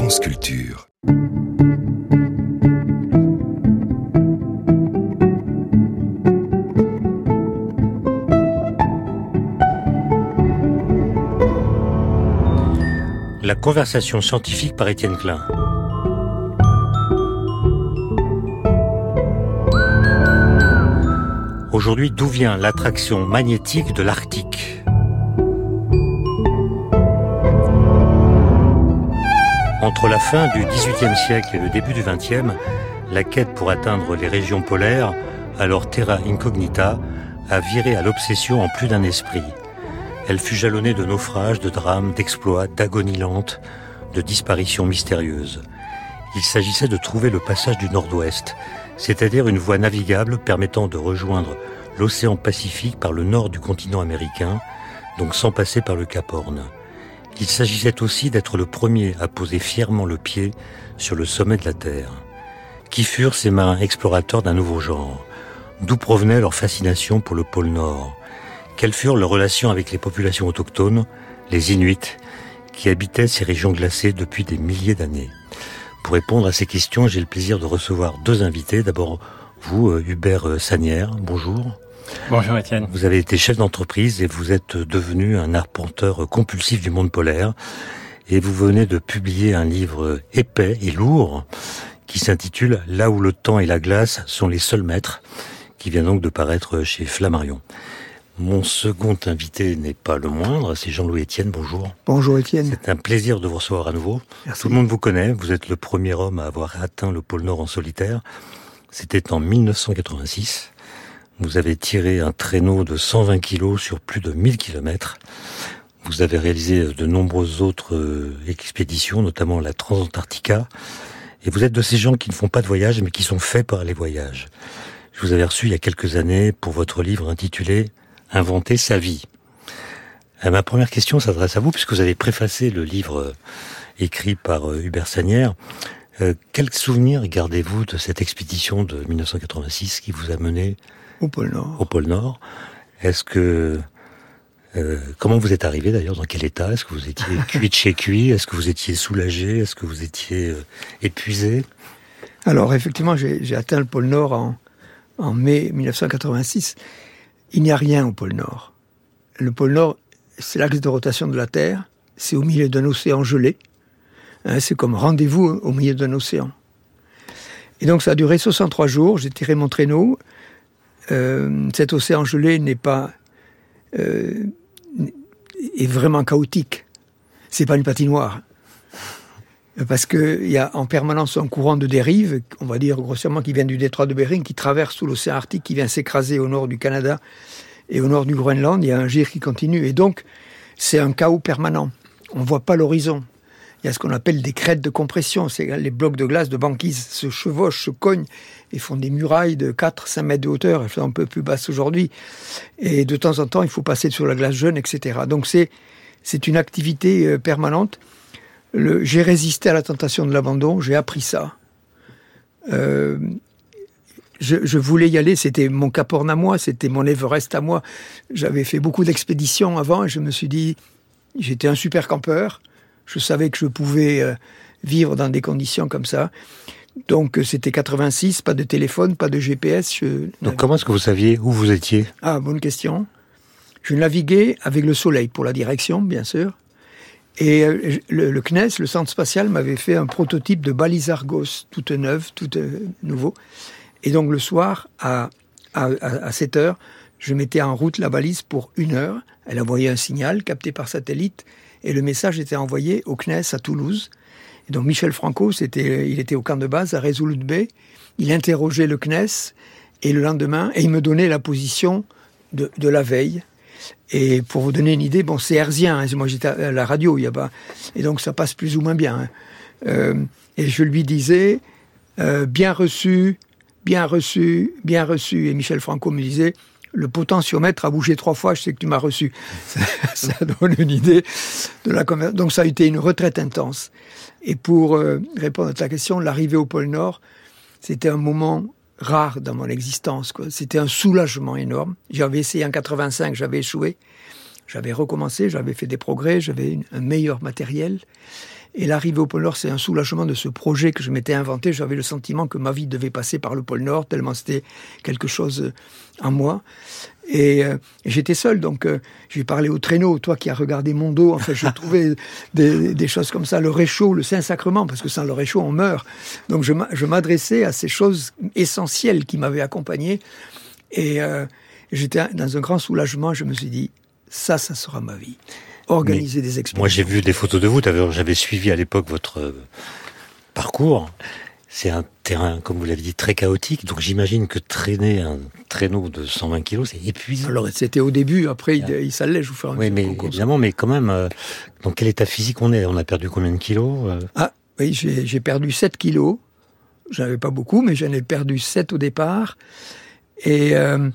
France Culture. La conversation scientifique par Étienne Klein. Aujourd'hui, d'où vient l'attraction magnétique de l'Arctique ? Entre la fin du XVIIIe siècle et le début du XXe, la quête pour atteindre les régions polaires, alors terra incognita, a viré à l'obsession en plus d'un esprit. Elle fut jalonnée de naufrages, de drames, d'exploits, d'agonies lentes, de disparitions mystérieuses. Il s'agissait de trouver le passage du Nord-Ouest, c'est-à-dire une voie navigable permettant de rejoindre l'océan Pacifique par le nord du continent américain, donc sans passer par le Cap Horn. Il s'agissait aussi d'être le premier à poser fièrement le pied sur le sommet de la Terre. Qui furent ces marins explorateurs d'un nouveau genre ? D'où provenait leur fascination pour le pôle Nord ? Quelles furent leurs relations avec les populations autochtones, les Inuits, qui habitaient ces régions glacées depuis des milliers d'années ? Pour répondre à ces questions, j'ai le plaisir de recevoir deux invités. D'abord, vous, Hubert Sagnières, bonjour. Bonjour Étienne. Vous avez été chef d'entreprise et vous êtes devenu un arpenteur compulsif du monde polaire. Et vous venez de publier un livre épais et lourd qui s'intitule « Là où le temps et la glace sont les seuls maîtres », qui vient donc de paraître chez Flammarion. Mon second invité n'est pas le moindre, c'est Jean-Louis Etienne, bonjour. Bonjour Étienne. C'est un plaisir de vous recevoir à nouveau. Merci. Tout le monde vous connaît, vous êtes le premier homme à avoir atteint le pôle Nord en solitaire. C'était en 1986. Vous avez tiré un traîneau de 120 kilos sur plus de 1000 kilomètres. Vous avez réalisé de nombreuses autres expéditions, notamment la Transantarctica. Et vous êtes de ces gens qui ne font pas de voyage, mais qui sont faits par les voyages. Je vous avais reçu il y a quelques années pour votre livre intitulé « Inventer sa vie ». Ma première question s'adresse à vous, puisque vous avez préfacé le livre écrit par Hubert Sagnières. Quel souvenir gardez-vous de cette expédition de 1986 qui vous a mené au pôle Nord? Au pôle Nord. Est-ce que comment vous êtes arrivé d'ailleurs? Dans quel état? Est-ce que vous étiez cuit de chez cuit? Est-ce que vous étiez soulagé? Est-ce que vous étiez épuisé? Alors effectivement, j'ai atteint le pôle Nord en mai 1986. Il n'y a rien au pôle Nord. Le pôle Nord, c'est l'axe de rotation de la Terre. C'est au milieu d'un océan gelé. C'est comme rendez-vous au milieu d'un océan. Et donc ça a duré 63 jours. J'ai tiré mon traîneau. Cet océan gelé est vraiment chaotique. C'est pas une patinoire. Parce qu'il y a en permanence un courant de dérive, on va dire grossièrement, qui vient du détroit de Bering, qui traverse tout l'océan Arctique, qui vient s'écraser au nord du Canada et au nord du Groenland. Il y a un gir qui continue. Et donc, c'est un chaos permanent. On ne voit pas l'horizon. Il y a ce qu'on appelle des crêtes de compression. C'est les blocs de glace de banquise se chevauchent, se cognent et font des murailles de 4-5 mètres de hauteur. Elles sont un peu plus basses aujourd'hui. Et de temps en temps, il faut passer sur la glace jeune, etc. Donc, c'est une activité permanente. J'ai résisté à la tentation de l'abandon, j'ai appris ça. Je voulais y aller, c'était mon Cap Horn à moi, c'était mon Everest à moi. J'avais fait beaucoup d'expéditions avant et je me suis dit, j'étais un super campeur, je savais que je pouvais vivre dans des conditions comme ça. Donc c'était 86, pas de téléphone, pas de GPS. Donc comment est-ce que vous saviez où vous étiez? Ah, bonne question. Je naviguais avec le soleil pour la direction, bien sûr. Et le CNES, le Centre spatial, m'avait fait un prototype de balise Argos, toute neuve, tout nouveau. Et donc le soir, à 7 heures, je mettais en route la balise pour 1 heure. Elle envoyait un signal capté par satellite et le message était envoyé au CNES à Toulouse. Et donc Michel Franco, il était au camp de base à Resolute Bay. Il interrogeait le CNES et le lendemain, et il me donnait la position de la veille. Et pour vous donner une idée, bon, c'est hertzien, hein, moi j'étais à la radio, et donc ça passe plus ou moins bien. Hein. Et je lui disais, bien reçu, bien reçu, bien reçu. Et Michel Franco me disait, le potentiomètre a bougé 3 fois, je sais que tu m'as reçu. Ça donne une idée de la conversation. Donc ça a été une retraite intense. Et pour répondre à ta question, l'arrivée au pôle Nord, c'était un moment rare dans mon existence, quoi. C'était un soulagement énorme. J'avais essayé en 85, j'avais échoué. J'avais recommencé, j'avais fait des progrès, j'avais un meilleur matériel. Et l'arrivée au pôle Nord, c'est un soulagement de ce projet que je m'étais inventé. J'avais le sentiment que ma vie devait passer par le pôle Nord, tellement c'était quelque chose en moi. Et j'étais seul, donc j'ai parlé au traîneau, toi qui as regardé mon dos. En fait, je trouvais des choses comme ça, le réchaud, le Saint-Sacrement, parce que sans le réchaud, on meurt. Donc je m'adressais à ces choses essentielles qui m'avaient accompagné. Et j'étais dans un grand soulagement. Je me suis dit, ça sera ma vie. Organiser des expériences. Moi, j'ai vu des photos de vous. J'avais suivi à l'époque votre parcours. C'est un terrain, comme vous l'avez dit, très chaotique. Donc, j'imagine que traîner un traîneau de 120 kilos, c'est épuisant. Alors, c'était au début. Après, il s'allège. Oui, mais évidemment, mais quand même, dans quel état physique on est? On a perdu combien de kilos? Ah, oui, j'ai perdu 7 kilos. J'en avais pas beaucoup, mais j'en ai perdu 7 au départ. Et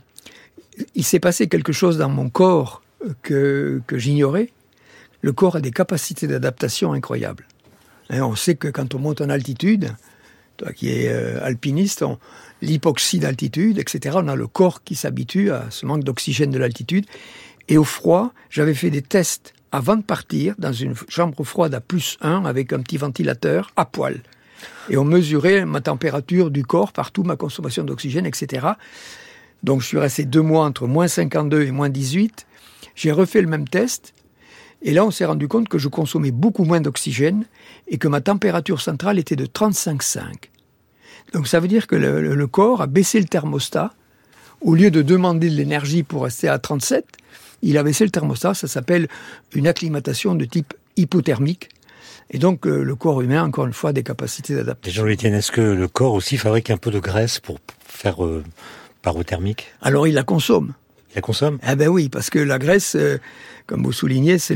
il s'est passé quelque chose dans mon corps que j'ignorais. Le corps a des capacités d'adaptation incroyables. Et on sait que quand on monte en altitude, toi qui es alpiniste, l'hypoxie d'altitude, etc., on a le corps qui s'habitue à ce manque d'oxygène de l'altitude. Et au froid, j'avais fait des tests avant de partir dans une chambre froide à +1 avec un petit ventilateur à poil. Et on mesurait ma température du corps partout, ma consommation d'oxygène, etc. Donc je suis resté 2 mois entre -52 et -18. J'ai refait le même test. Et là, on s'est rendu compte que je consommais beaucoup moins d'oxygène et que ma température centrale était de 35,5. Donc ça veut dire que le corps a baissé le thermostat. Au lieu de demander de l'énergie pour rester à 37, il a baissé le thermostat. Ça s'appelle une acclimatation de type hypothermique. Et donc le corps humain, encore une fois, a des capacités d'adaptation. Jean-Louis Etienne, est-ce que le corps aussi fabrique un peu de graisse pour faire parothermique? Alors il la consomme. Il la consomme? Ah ben oui, parce que la graisse, comme vous soulignez, c'est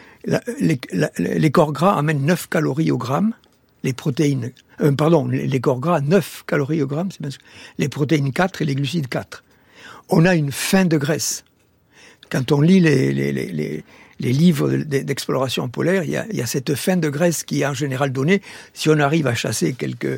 les corps gras amènent 9 calories au gramme, les protéines, les corps gras 9 calories au gramme, c'est bien sûr, les protéines 4 et les glucides 4. On a une faim de graisse. Quand on lit les livres d'exploration polaire, il y a cette faim de graisse qui est en général donnée si on arrive à chasser quelques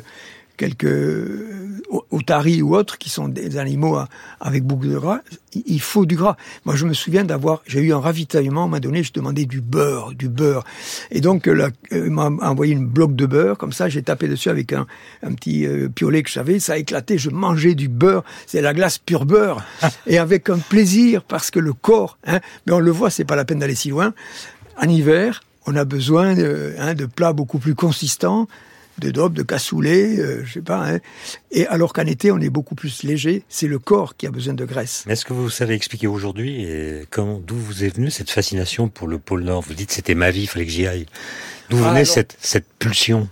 otaries ou autres qui sont des animaux avec beaucoup de gras, il faut du gras. Moi, je me souviens j'ai eu un ravitaillement, à un moment donné, je demandais du beurre. Et donc, il m'a envoyé une bloc de beurre, comme ça, j'ai tapé dessus avec un petit piolet que j'avais, ça a éclaté, je mangeais du beurre, c'est la glace pure beurre, et avec un plaisir, parce que le corps, mais on le voit, c'est pas la peine d'aller si loin, en hiver, on a besoin de plats beaucoup plus consistants, de daube, de cassoulet, je sais pas. Et alors qu'en été, on est beaucoup plus léger. C'est le corps qui a besoin de graisse. Est-ce que vous savez expliquer aujourd'hui d'où vous est venue cette fascination pour le pôle Nord? Vous dites c'était ma vie, il fallait que j'y aille. D'où venait cette pulsion?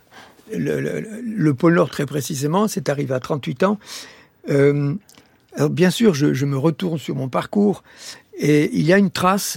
Le pôle Nord, très précisément, c'est arrivé à 38 ans. Alors bien sûr, je me retourne sur mon parcours et il y a une trace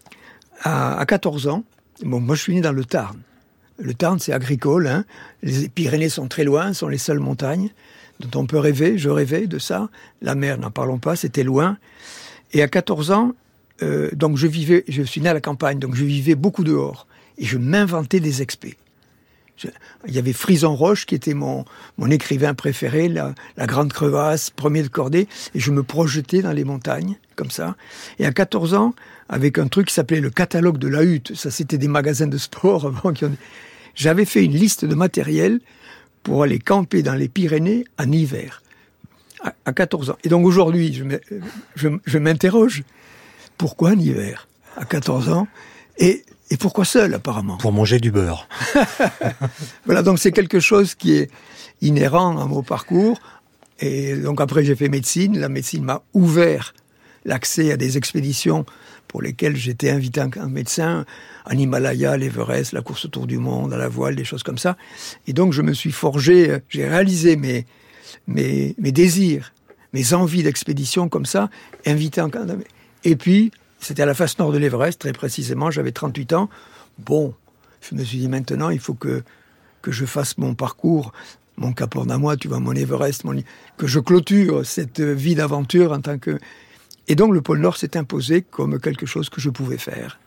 à 14 ans. Bon, moi, je suis né dans le Tarn. Le Tarn, c'est agricole. Les Pyrénées sont très loin, sont les seules montagnes dont on peut rêver. Je rêvais de ça. La mer, n'en parlons pas, c'était loin. Et à 14 ans, donc je suis né à la campagne, donc je vivais beaucoup dehors. Et je m'inventais des expés. Il y avait Frison Roche, qui était mon écrivain préféré, la Grande Crevasse, premier de cordée. Et je me projetais dans les montagnes, comme ça. Et à 14 ans, avec un truc qui s'appelait le catalogue de la hutte. Ça, c'était des magasins de sport avant j'avais fait une liste de matériel pour aller camper dans les Pyrénées en hiver, à 14 ans. Et donc aujourd'hui, je m'interroge, pourquoi en hiver, à 14 ans, et pourquoi seul, apparemment? Pour manger du beurre. Voilà, donc c'est quelque chose qui est inhérent à mon parcours. Et donc après, j'ai fait médecine. La médecine m'a ouvert l'accès à des expéditions pour lesquelles j'étais invité en médecin, en Himalaya, l'Everest, la course autour du monde, à la voile, des choses comme ça. Et donc, je me suis forgé, j'ai réalisé mes désirs, mes envies d'expédition comme ça, invité en Canada. Et puis, c'était à la face nord de l'Everest, très précisément, j'avais 38 ans. Bon, je me suis dit, maintenant, il faut que je fasse mon parcours, mon Cap Horn à moi, tu vois, mon Everest, que je clôture cette vie d'aventure en tant que... Et donc le pôle Nord s'est imposé comme quelque chose que je pouvais faire.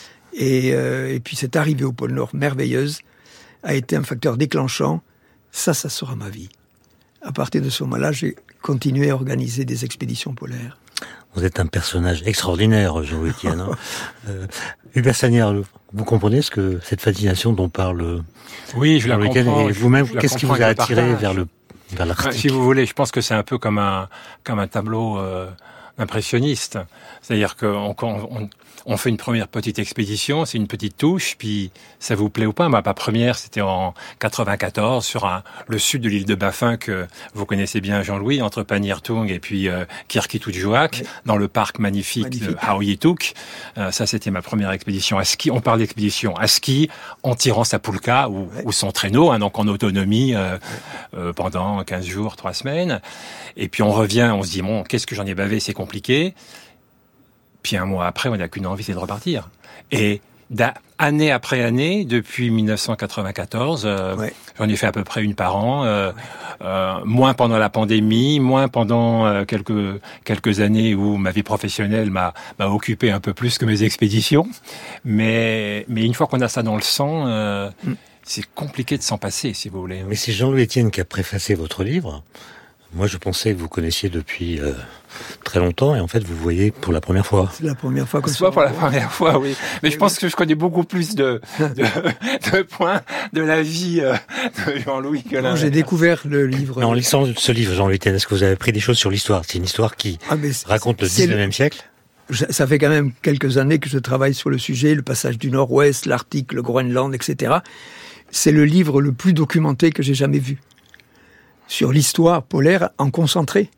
Et puis cette arrivée au pôle Nord merveilleuse a été un facteur déclenchant. Ça sera ma vie. À partir de ce moment-là, j'ai continué à organiser des expéditions polaires. Vous êtes un personnage extraordinaire, Jean-Louis Etienne. Hubert Sagnières, vous comprenez cette fascination dont parle Oui, je la comprends. Et vous-même, qu'est-ce qui vous a attiré vers l'artistique? Si vous voulez, je pense que c'est un peu comme un tableau impressionniste. C'est-à-dire qu'on fait une première petite expédition, c'est une petite touche, puis ça vous plaît ou pas. Ma première, c'était en 94 sur le sud de l'île de Baffin que vous connaissez bien, Jean-Louis, entre Paniertung et puis Kirkitujuaq, dans le parc magnifique de Haoyituq. Ça, c'était ma première expédition à ski. On parle d'expédition à ski en tirant sa poulka ou son traîneau, donc en autonomie pendant 15 jours, 3 semaines. Et puis on revient, on se dit, bon, qu'est-ce que j'en ai bavé, c'est compliqué. Puis un mois après, on n'a qu'une envie, c'est de repartir. Et année après année, depuis 1994, j'en ai fait à peu près une par an. Moins pendant la pandémie, moins pendant quelques années où ma vie professionnelle m'a occupé un peu plus que mes expéditions. Mais une fois qu'on a ça dans le sang, c'est compliqué de s'en passer, si vous voulez. Mais c'est Jean-Louis Etienne qui a préfacé votre livre. Moi, je pensais que vous connaissiez depuis très longtemps, et en fait, vous voyez pour la première fois. C'est la première fois que c'est pas pour la première fois, oui. Mais je pense que je connais beaucoup plus de points de la vie de Jean-Louis que là. J'ai découvert le livre. En lisant ce livre, Jean-Louis Etienne, est-ce que vous avez appris des choses sur l'histoire? C'est une histoire qui raconte le 19e siècle. Ça fait quand même quelques années que je travaille sur le sujet, le passage du Nord-Ouest, l'Arctique, le Groenland, etc. C'est le livre le plus documenté que j'ai jamais vu. Sur l'histoire polaire en concentré.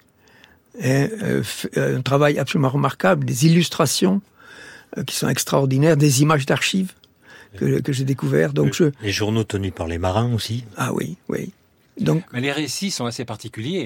Un travail absolument remarquable, des illustrations qui sont extraordinaires, des images d'archives que j'ai découvertes. Les journaux tenus par les marins aussi. Ah oui. Mais les récits sont assez particuliers.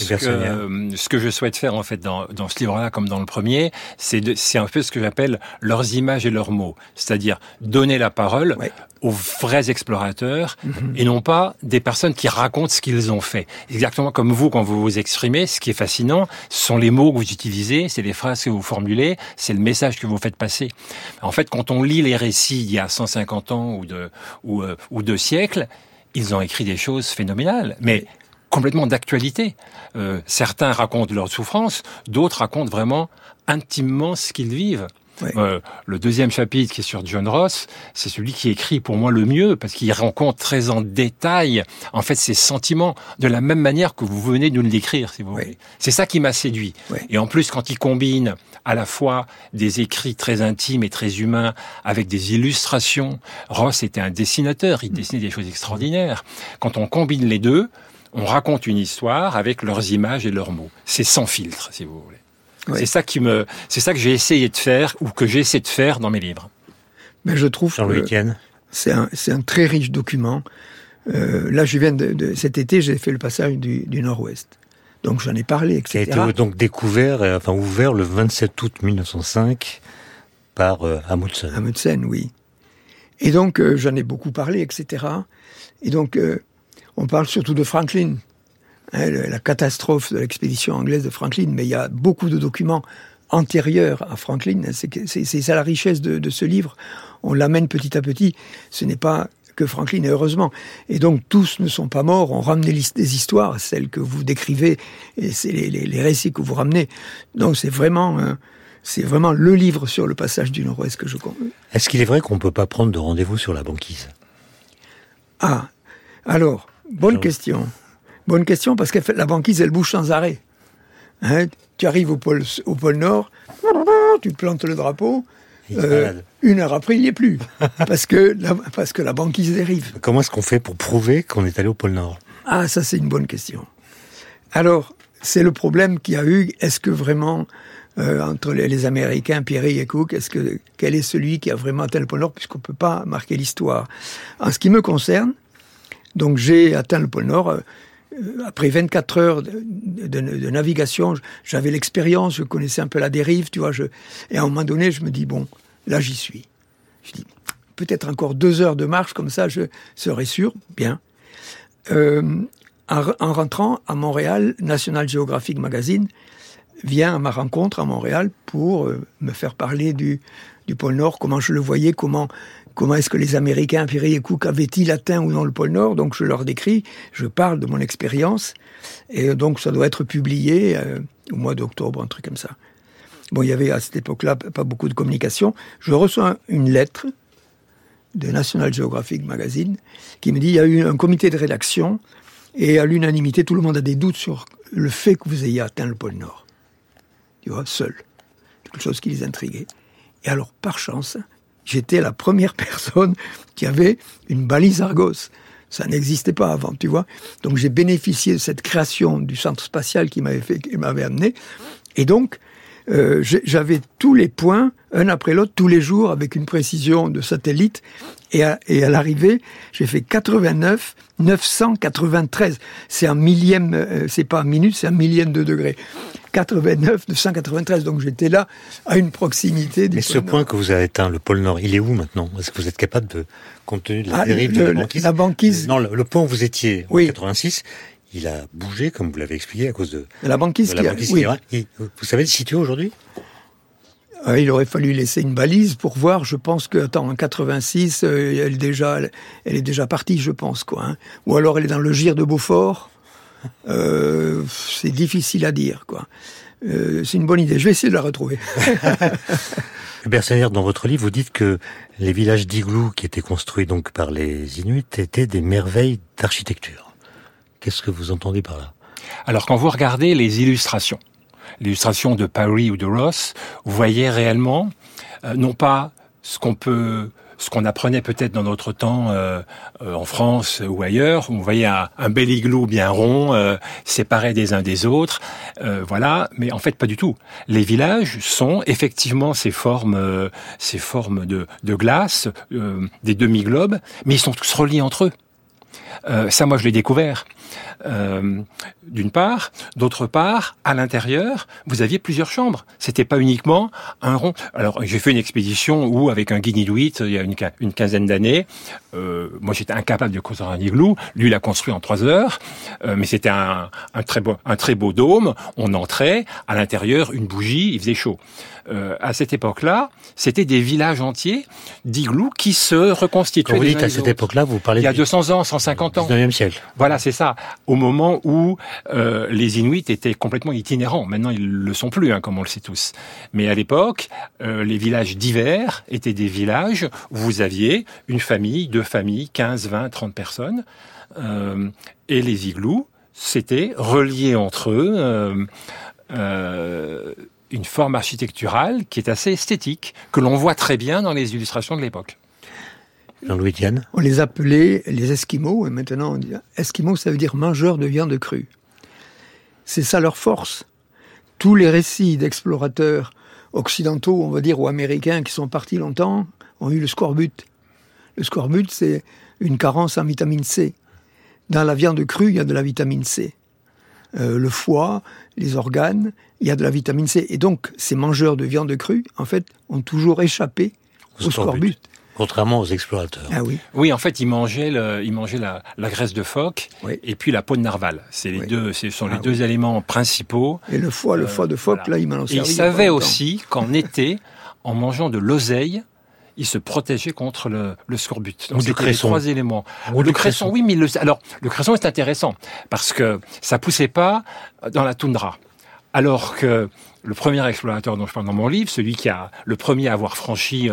Ce que je souhaite faire en fait dans ce livre-là, comme dans le premier, c'est un peu ce que j'appelle leurs images et leurs mots, c'est-à-dire donner la parole aux vrais explorateurs et non pas des personnes qui racontent ce qu'ils ont fait. Exactement comme vous, quand vous vous exprimez, ce qui est fascinant, ce sont les mots que vous utilisez, c'est les phrases que vous formulez, c'est le message que vous faites passer. En fait, quand on lit les récits il y a 150 ans ou 2 siècles, ils ont écrit des choses phénoménales, mais complètement d'actualité. Certains racontent leurs souffrances, d'autres racontent vraiment intimement ce qu'ils vivent. Oui. Le 2e chapitre qui est sur John Ross, c'est celui qui écrit pour moi le mieux parce qu'il rencontre très en détail en fait ses sentiments de la même manière que vous venez de nous le décrire, si vous voulez. C'est ça qui m'a séduit. Oui. Et en plus, quand il combine à la fois des écrits très intimes et très humains avec des illustrations, Ross était un dessinateur, il dessinait des choses extraordinaires. Quand on combine les deux, on raconte une histoire avec leurs images et leurs mots. C'est sans filtre, si vous voulez. Oui. C'est ça que j'ai essayé de faire, ou que j'essaie de faire dans mes livres. Mais je trouve que c'est un très riche document. Là, je viens cet été, j'ai fait le passage du Nord-Ouest. Donc j'en ai parlé, etc. Qui a été donc découvert, ouvert le 27 août 1905 par Amundsen. Amundsen, oui. Et donc j'en ai beaucoup parlé, etc. Et donc on parle surtout de Franklin. La catastrophe de l'expédition anglaise de Franklin, mais il y a beaucoup de documents antérieurs à Franklin. C'est ça la richesse de ce livre. On l'amène petit à petit. Ce n'est pas que Franklin, heureusement. Et donc tous ne sont pas morts. On ramène des histoires, celles que vous décrivez, et c'est les récits que vous ramenez. Donc c'est vraiment le livre sur le passage du Nord-Ouest que je compte. Est-ce qu'il est vrai qu'on ne peut pas prendre de rendez-vous sur la banquise? Ah, alors, bonne question. Bonne question, parce que la banquise, elle bouge sans arrêt. Tu arrives au pôle Nord, tu plantes le drapeau, 1 heure après, il n'y est plus. parce que la banquise dérive. Comment est-ce qu'on fait pour prouver qu'on est allé au pôle Nord? Ah, ça, c'est une bonne question. Alors, c'est le problème qu'il y a eu. Est-ce que vraiment, entre les Américains, Peary et Cook, quel est celui qui a vraiment atteint le pôle Nord, puisqu'on ne peut pas marquer l'histoire? En ce qui me concerne, donc j'ai atteint le pôle Nord. Après 24 heures de navigation, j'avais l'expérience, je connaissais un peu la dérive, tu vois. Et à un moment donné, je me dis, bon, là, j'y suis. Je dis, peut-être encore 2 heures de marche, comme ça, je serai sûr. Bien. En rentrant à Montréal, National Geographic Magazine vient à ma rencontre à Montréal pour me faire parler du pôle Nord, comment je le voyais, comment est-ce que les Américains, Peary et Cook, avaient-ils atteint ou non le pôle Nord? Donc je leur décris, je parle de mon expérience, et donc ça doit être publié au mois d'octobre, un truc comme ça. Bon, il y avait à cette époque-là pas beaucoup de communication. Je reçois une lettre de National Geographic Magazine qui me dit il y a eu un comité de rédaction et à l'unanimité, tout le monde a des doutes sur le fait que vous ayez atteint le pôle Nord. Tu vois, seul. Quelque chose qui les intriguait. Et alors, par chance, j'étais la première personne qui avait une balise Argos. Ça n'existait pas avant, tu vois. Donc j'ai bénéficié de cette création du centre spatial qui m'avait amené. Et donc, j'avais tous les points, un après l'autre, tous les jours, avec une précision de satellite. Et à l'arrivée, j'ai fait 89 993. C'est un millième, c'est pas un minute, c'est un millième de degré. 89 993. Donc j'étais là à une proximité du Mais ce point que vous avez atteint, le pôle Nord, il est où maintenant? Est-ce que vous êtes capable de, compte tenu de la dérive de la banquise? La banquise. Non, le point où vous étiez en oui. 86, il a bougé, comme vous l'avez expliqué, à cause de la banquise. Oui. Vous savez le situer aujourd'hui? Il aurait fallu laisser une balise pour voir. Je pense que, en 86, elle est déjà partie, je pense, quoi. Hein. Ou alors elle est dans le gir de Beaufort. C'est difficile à dire, quoi. C'est une bonne idée. Je vais essayer de la retrouver. Hubert Sener, dans votre livre, vous dites que les villages d'igloo qui étaient construits donc par les Inuits étaient des merveilles d'architecture. Qu'est-ce que vous entendez par là? Alors, quand vous regardez les illustrations de Parry ou de Ross, vous voyez réellement, non pas ce qu'on apprenait peut-être dans notre temps en France ou ailleurs, où on voyait un bel igloo bien rond, séparé des uns des autres, voilà. Mais en fait, pas du tout. Les villages sont effectivement ces formes de glace, des demi-globes, mais ils sont tous reliés entre eux. Ça, moi, je l'ai découvert. D'une part, d'autre part, à l'intérieur, vous aviez plusieurs chambres. C'était pas uniquement un rond. Alors, j'ai fait une expédition où, avec un guide inuit, il y a une quinzaine d'années, moi, j'étais incapable de construire un igloo. Lui, il a construit en 3 heures, mais c'était un très beau dôme. On entrait, à l'intérieur, une bougie, il faisait chaud. À cette époque-là, c'était des villages entiers d'igloo qui se reconstituaient. Quand vous dites à cette époque-là, vous parlez il y a 200 ans, 150 ans. 19e siècle. Voilà, c'est ça. Au moment où les Inuits étaient complètement itinérants. Maintenant, ils le sont plus, hein, comme on le sait tous. Mais à l'époque, les villages d'hiver étaient des villages où vous aviez une famille, 2 familles, 15, 20, 30 personnes. Et les igloos, c'était relié entre eux une forme architecturale qui est assez esthétique, que l'on voit très bien dans les illustrations de l'époque. Jean-Louis Diane. On les appelait les Esquimaux, et maintenant on dit Esquimaux, ça veut dire mangeurs de viande crue. C'est ça leur force. Tous les récits d'explorateurs occidentaux, on va dire, ou américains qui sont partis longtemps, ont eu le scorbut. Le scorbut, c'est une carence en vitamine C. Dans la viande crue, il y a de la vitamine C. Le foie, les organes, il y a de la vitamine C. Et donc, ces mangeurs de viande crue, en fait, ont toujours échappé au scorbut. Contrairement aux explorateurs. Ah oui. Oui, en fait, ils mangeaient la graisse de phoque, oui, et puis la peau de narval. C'est les deux, ce sont les deux éléments principaux. Et le foie de phoque, voilà. Là, ils m'en ont servi. Et ils savaient aussi qu'en été, en mangeant de l'oseille, ils se protégeaient contre le scorbut. Donc, ou du cresson. Les 3 éléments. Ou le cresson, oui, mais le cresson est intéressant parce que ça poussait pas dans la toundra. Alors que le premier explorateur dont je parle dans mon livre, celui qui a le premier à avoir franchi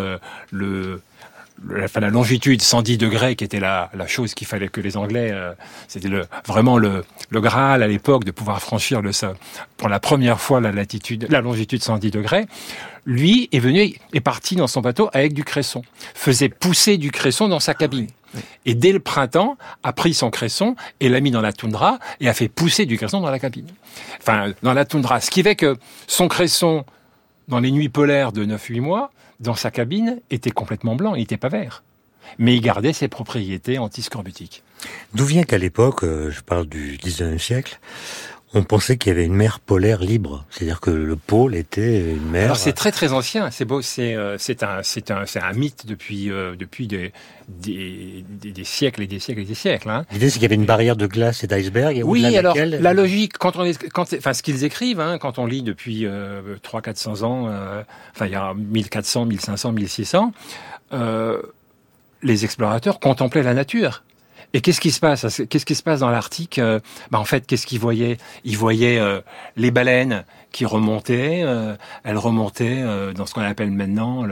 la longitude 110 degrés, qui était la chose qu'il fallait que les Anglais, c'était vraiment le Graal à l'époque de pouvoir franchir pour la première fois la longitude 110 degrés. Lui est parti dans son bateau avec du cresson, faisait pousser du cresson dans sa cabine. Oui. Et dès le printemps, a pris son cresson et l'a mis dans la toundra et a fait pousser du cresson dans la cabine. Enfin, dans la toundra. Ce qui fait que son cresson, dans les nuits polaires de 9-8 mois, dans sa cabine, était complètement blanc, il n'était pas vert. Mais il gardait ses propriétés antiscorbutiques. D'où vient qu'à l'époque, je parle du 19e siècle, on pensait qu'il y avait une mer polaire libre, c'est-à-dire que le pôle était une mer. Alors c'est très très ancien, c'est beau, c'est un mythe depuis des siècles et des siècles et des siècles. Hein. L'idée c'est qu'il y avait une barrière de glace et d'iceberg. Oui, alors la logique, ce qu'ils écrivent, hein, quand on lit depuis 300-400 ans, il y a 1400, 1500, 1600, les explorateurs contemplaient la nature. Et qu'est-ce qui se passe? Qu'est-ce qui se passe dans l'Arctique? En fait, qu'est-ce qu'ils voyaient? Ils voyaient les baleines qui remontaient. Elles remontaient dans ce qu'on appelle maintenant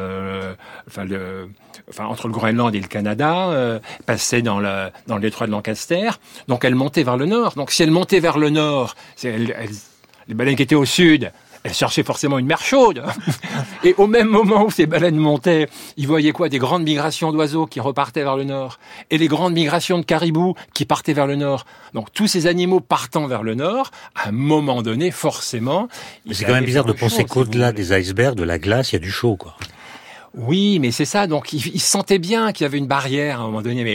entre le Groenland et le Canada, passaient dans le détroit de Lancaster. Donc elles montaient vers le nord. Donc si elles montaient vers le nord, les baleines qui étaient au sud, elles cherchaient forcément une mer chaude. Et au même moment où ces baleines montaient, ils voyaient quoi? Des grandes migrations d'oiseaux qui repartaient vers le nord. Et les grandes migrations de caribous qui partaient vers le nord. Donc tous ces animaux partant vers le nord, à un moment donné, forcément... C'est quand même bizarre de penser qu'au-delà des icebergs, de la glace, il y a du chaud, quoi. Oui, mais c'est ça. Donc ils sentaient bien qu'il y avait une barrière à un moment donné. Mais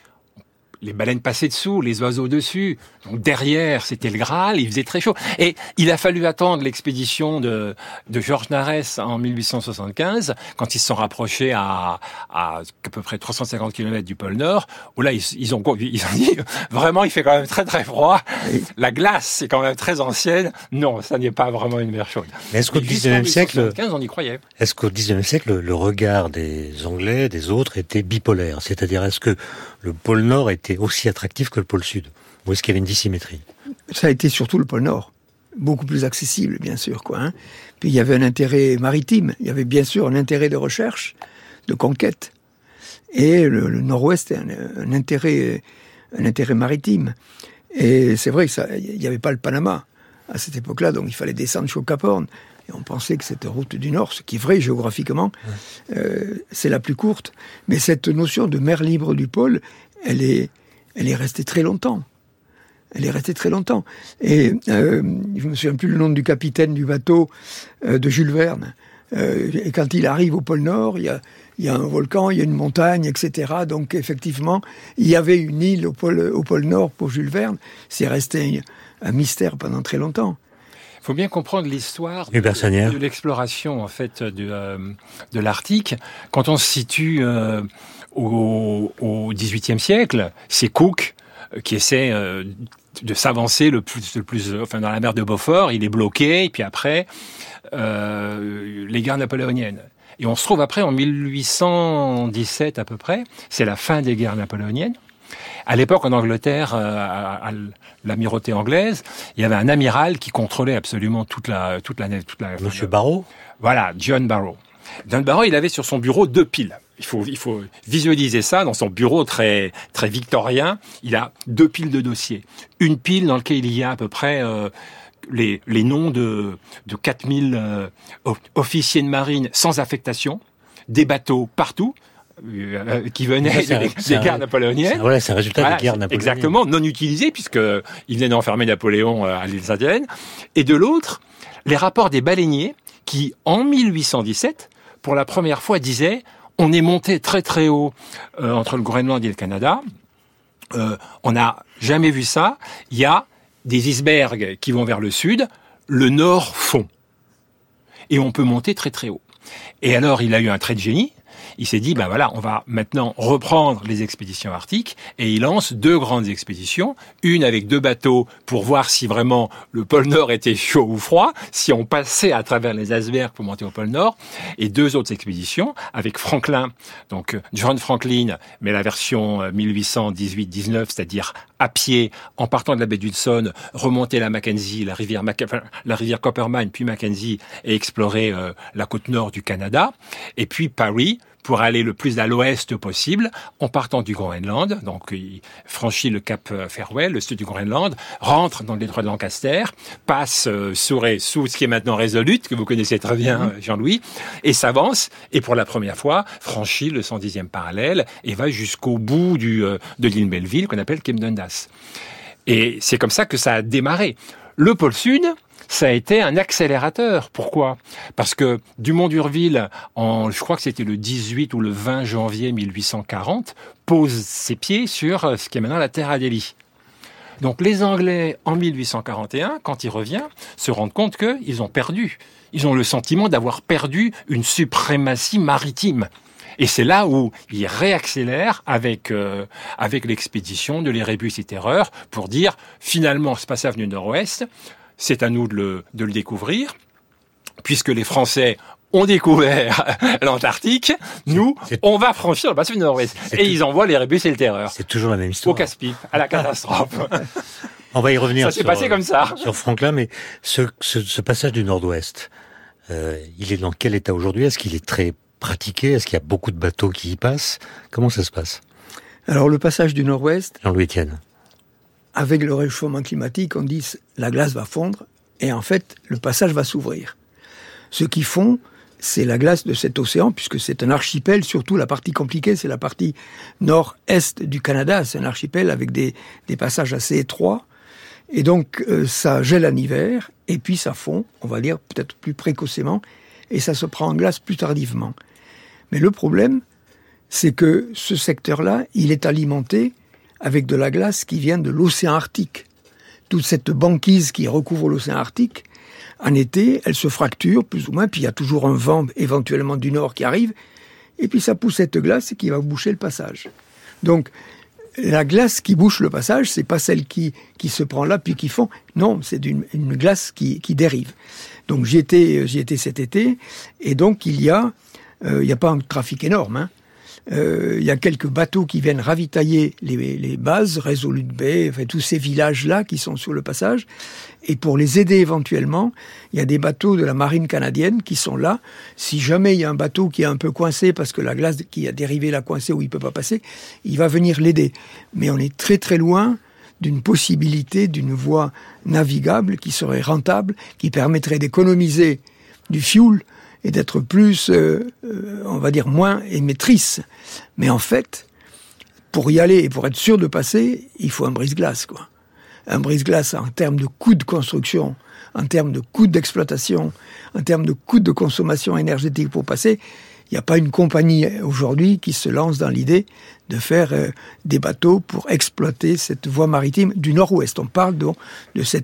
les baleines passaient dessous, les oiseaux dessus. Donc derrière, c'était le Graal, il faisait très chaud. Et il a fallu attendre l'expédition de Georges Nares en 1875, quand ils se sont rapprochés à peu près 350 km du pôle Nord, où là, ils ont dit, vraiment, il fait quand même très très froid. La glace, c'est quand même très ancienne. Non, ça n'est pas vraiment une mer chaude. Mais est-ce qu'au XIXe siècle, on y croyait. Est-ce qu'au XIXe siècle, le regard des Anglais, des autres, était bipolaire? C'est-à-dire, est-ce que le pôle Nord était aussi attractif que le pôle Sud? Ou est-ce qu'il y avait une dissymétrie? Ça a été surtout le pôle Nord. Beaucoup plus accessible, bien sûr, quoi. Puis il y avait un intérêt maritime. Il y avait bien sûr un intérêt de recherche, de conquête. Et le Nord-Ouest est un intérêt maritime. Et c'est vrai qu'il n'y avait pas le Panama à cette époque-là, donc il fallait descendre jusqu'au Cap Horn. Et on pensait que cette route du Nord, ce qui est vrai géographiquement, c'est la plus courte. Mais cette notion de mer libre du pôle, elle est restée très longtemps. Elle est restée très longtemps. Et je me souviens plus le nom du capitaine du bateau de Jules Verne. Et quand il arrive au pôle Nord, il y a un volcan, il y a une montagne, etc. Donc effectivement, il y avait une île au pôle Nord pour Jules Verne. C'est resté un mystère pendant très longtemps. Il faut bien comprendre l'histoire de l'exploration en fait de l'Arctique. Quand on se situe au XVIIIe siècle, c'est Cook qui essaie de s'avancer le plus, enfin dans la mer de Beaufort, il est bloqué, et puis après les guerres napoléoniennes. Et on se trouve après en 1817 à peu près, c'est la fin des guerres napoléoniennes. À l'époque, en Angleterre, à l'amirauté anglaise, il y avait un amiral qui contrôlait absolument toute la Monsieur Barrow. Voilà, John Barrow. John Barrow, il avait sur son bureau 2 piles. Il faut visualiser ça dans son bureau très très victorien. Il a 2 piles de dossiers. Une pile dans laquelle il y a à peu près les noms de 4000 officiers de marine sans affectation, des bateaux partout. Qui venaient des guerres napoléoniennes. C'est un résultat des guerres napoléoniennes. Exactement, non utilisés, puisqu'ils venaient d'enfermer Napoléon à l'île Indienne. Et de l'autre, les rapports des baleiniers qui, en 1817, pour la première fois, disaient « on est monté très très haut entre le Groenland et le Canada. On n'a jamais vu ça. Il y a des icebergs qui vont vers le sud. Le nord fond. Et on peut monter très très haut. » Et alors, il a eu un trait de génie. Il s'est dit, on va maintenant reprendre les expéditions arctiques, et il lance 2 grandes expéditions, une avec 2 bateaux pour voir si vraiment le pôle Nord était chaud ou froid, si on passait à travers les icebergs pour monter au pôle Nord, et 2 autres expéditions avec Franklin, donc John Franklin, mais la version 1818-19, c'est-à-dire à pied, en partant de la baie d'Hudson, remonter la Mackenzie, la rivière Coppermine, puis Mackenzie, et explorer la côte nord du Canada, et puis Parry, pour aller le plus à l'ouest possible, en partant du Groenland. Donc, il franchit le cap Farewell, le sud du Groenland, rentre dans le détroit de Lancaster, passe sous ce qui est maintenant Resolute, que vous connaissez très bien, Jean-Louis, et s'avance, et pour la première fois, franchit le 110e parallèle, et va jusqu'au bout de l'île Melville, qu'on appelle Cape Dundas. Et c'est comme ça que ça a démarré. Le pôle Sud, ça a été un accélérateur. Pourquoi ? Parce que Dumont d'Urville, je crois que c'était le 18 ou le 20 janvier 1840, pose ses pieds sur ce qui est maintenant la Terre Adélie. Donc les Anglais, en 1841, quand il revient, se rendent compte qu'ils ont perdu. Ils ont le sentiment d'avoir perdu une suprématie maritime. Et c'est là où il réaccélère avec l'expédition de l'Erebus et Terreur pour dire, finalement, ce passage du Nord-Ouest, c'est à nous de le découvrir, puisque les Français ont découvert l'Antarctique, nous, on va franchir le Pacifique Nord-Ouest. Et ils envoient les Rébus et le Terreur. C'est toujours la même histoire. Au casse-pipe, à la catastrophe. On va y revenir. Ça s'est passé comme ça. Sur Franklin, mais ce passage du Nord-Ouest, il est dans quel état aujourd'hui? Est-ce qu'il est très pratiqué? Est-ce qu'il y a beaucoup de bateaux qui y passent? Comment ça se passe? Alors, le passage du Nord-Ouest... Jean-Louis Etienne. Avec le réchauffement climatique, on dit la glace va fondre et en fait, le passage va s'ouvrir. Ce qui fond, c'est la glace de cet océan, puisque c'est un archipel, surtout la partie compliquée, c'est la partie nord-est du Canada. C'est un archipel avec des passages assez étroits. Et donc, ça gèle en hiver, et puis ça fond, on va dire peut-être plus précocement, et ça se prend en glace plus tardivement. Mais le problème, c'est que ce secteur-là, il est alimenté avec de la glace qui vient de l'océan Arctique. Toute cette banquise qui recouvre l'océan Arctique, en été, elle se fracture plus ou moins, puis il y a toujours un vent éventuellement du nord qui arrive, et puis ça pousse cette glace qui va boucher le passage. Donc, la glace qui bouche le passage, c'est pas celle qui se prend là puis qui fond. Non, c'est une glace qui dérive. Donc j'y étais cet été, et donc il y a pas un trafic énorme, hein. Il y a quelques bateaux qui viennent ravitailler les bases, Resolute Bay, enfin, tous ces villages-là qui sont sur le passage. Et pour les aider éventuellement, il y a des bateaux de la marine canadienne qui sont là. Si jamais il y a un bateau qui est un peu coincé parce que la glace qui a dérivé l'a coincé ou il peut pas passer, il va venir l'aider. Mais on est très très loin d'une possibilité d'une voie navigable qui serait rentable, qui permettrait d'économiser du fuel et d'être plus, on va dire, moins émettrice. Mais en fait, pour y aller et pour être sûr de passer, il faut un brise-glace, quoi. Un brise-glace en termes de coût de construction, en termes de coût d'exploitation, en termes de coût de consommation énergétique pour passer. Il n'y a pas une compagnie aujourd'hui qui se lance dans l'idée de faire des bateaux pour exploiter cette voie maritime du Nord-Ouest. On parle donc de ce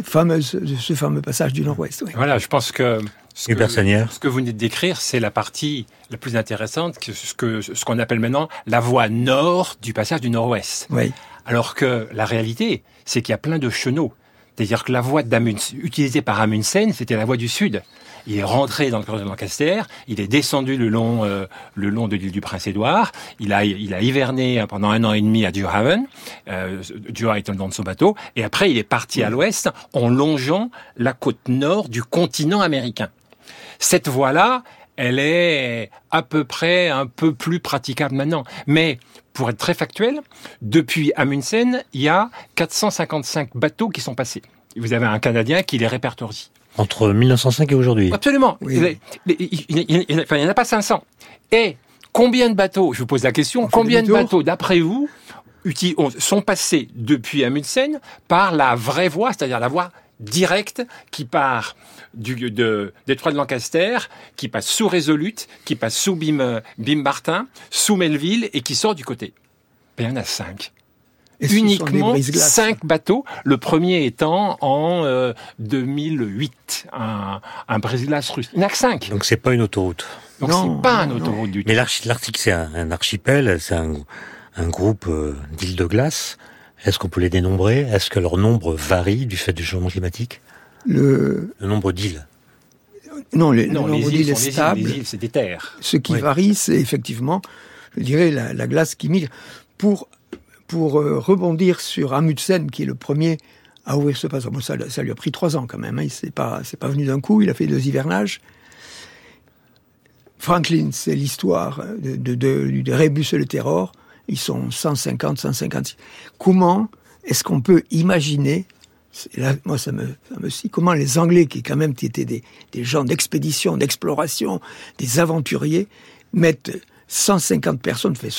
fameux passage du Nord-Ouest. Oui. Voilà, je pense que ce que vous venez de décrire, c'est la partie la plus intéressante, ce qu'on appelle maintenant la voie nord du passage du Nord-Ouest. Oui. Alors que la réalité, c'est qu'il y a plein de chenaux. C'est-à-dire que la voie utilisée par Amundsen, c'était la voie du Sud. Il est rentré dans le corridor de Lancaster, il est descendu le long de l'île du Prince-Édouard, il a hiverné pendant 1 an et demi à Duhaven, Dewar était dans son bateau, et après il est parti à l'ouest en longeant la côte nord du continent américain. Cette voie-là, elle est à peu près un peu plus praticable maintenant. Mais, pour être très factuel, depuis Amundsen, il y a 455 bateaux qui sont passés. Vous avez un Canadien qui les répertorie. Entre 1905 et aujourd'hui. Absolument. Oui. Il n'y en a pas 500. Et combien de bateaux, je vous pose la question, combien de bateaux, d'après vous, sont passés depuis Amundsen par la vraie voie, c'est-à-dire la voie directe qui part détroit de Lancaster, qui passe sous Resolute, qui passe sous Bimbartin, sous Melville et qui sort du côté. Il y en a 5. Et uniquement 5 bateaux, le premier étant en 2008, un brise-glace russe. Il n'y en a que 5. Donc c'est pas une autoroute. Donc non, c'est pas une autoroute du tout. Mais l'Arctique, c'est un archipel, c'est un groupe d'îles de glace. Est-ce qu'on peut les dénombrer? Est-ce que leur nombre varie du fait du changement climatique? Le nombre d'îles? Non, le nombre d'îles est stable. Les îles, c'est des terres. Ce qui varie, c'est effectivement, je dirais, la glace qui migre. Pour rebondir sur Amundsen, qui est le premier à ouvrir ce passage, bon, ça lui a pris 3 ans quand même, hein, c'est pas venu d'un coup, il a fait 2 hivernages. Franklin, c'est l'histoire de Rébus et le Terror. Ils sont 150. Comment est-ce qu'on peut imaginer, là, moi ça me scie, comment les Anglais, qui quand même étaient des gens d'expédition, d'exploration, des aventuriers, mettent 150 personnes, fait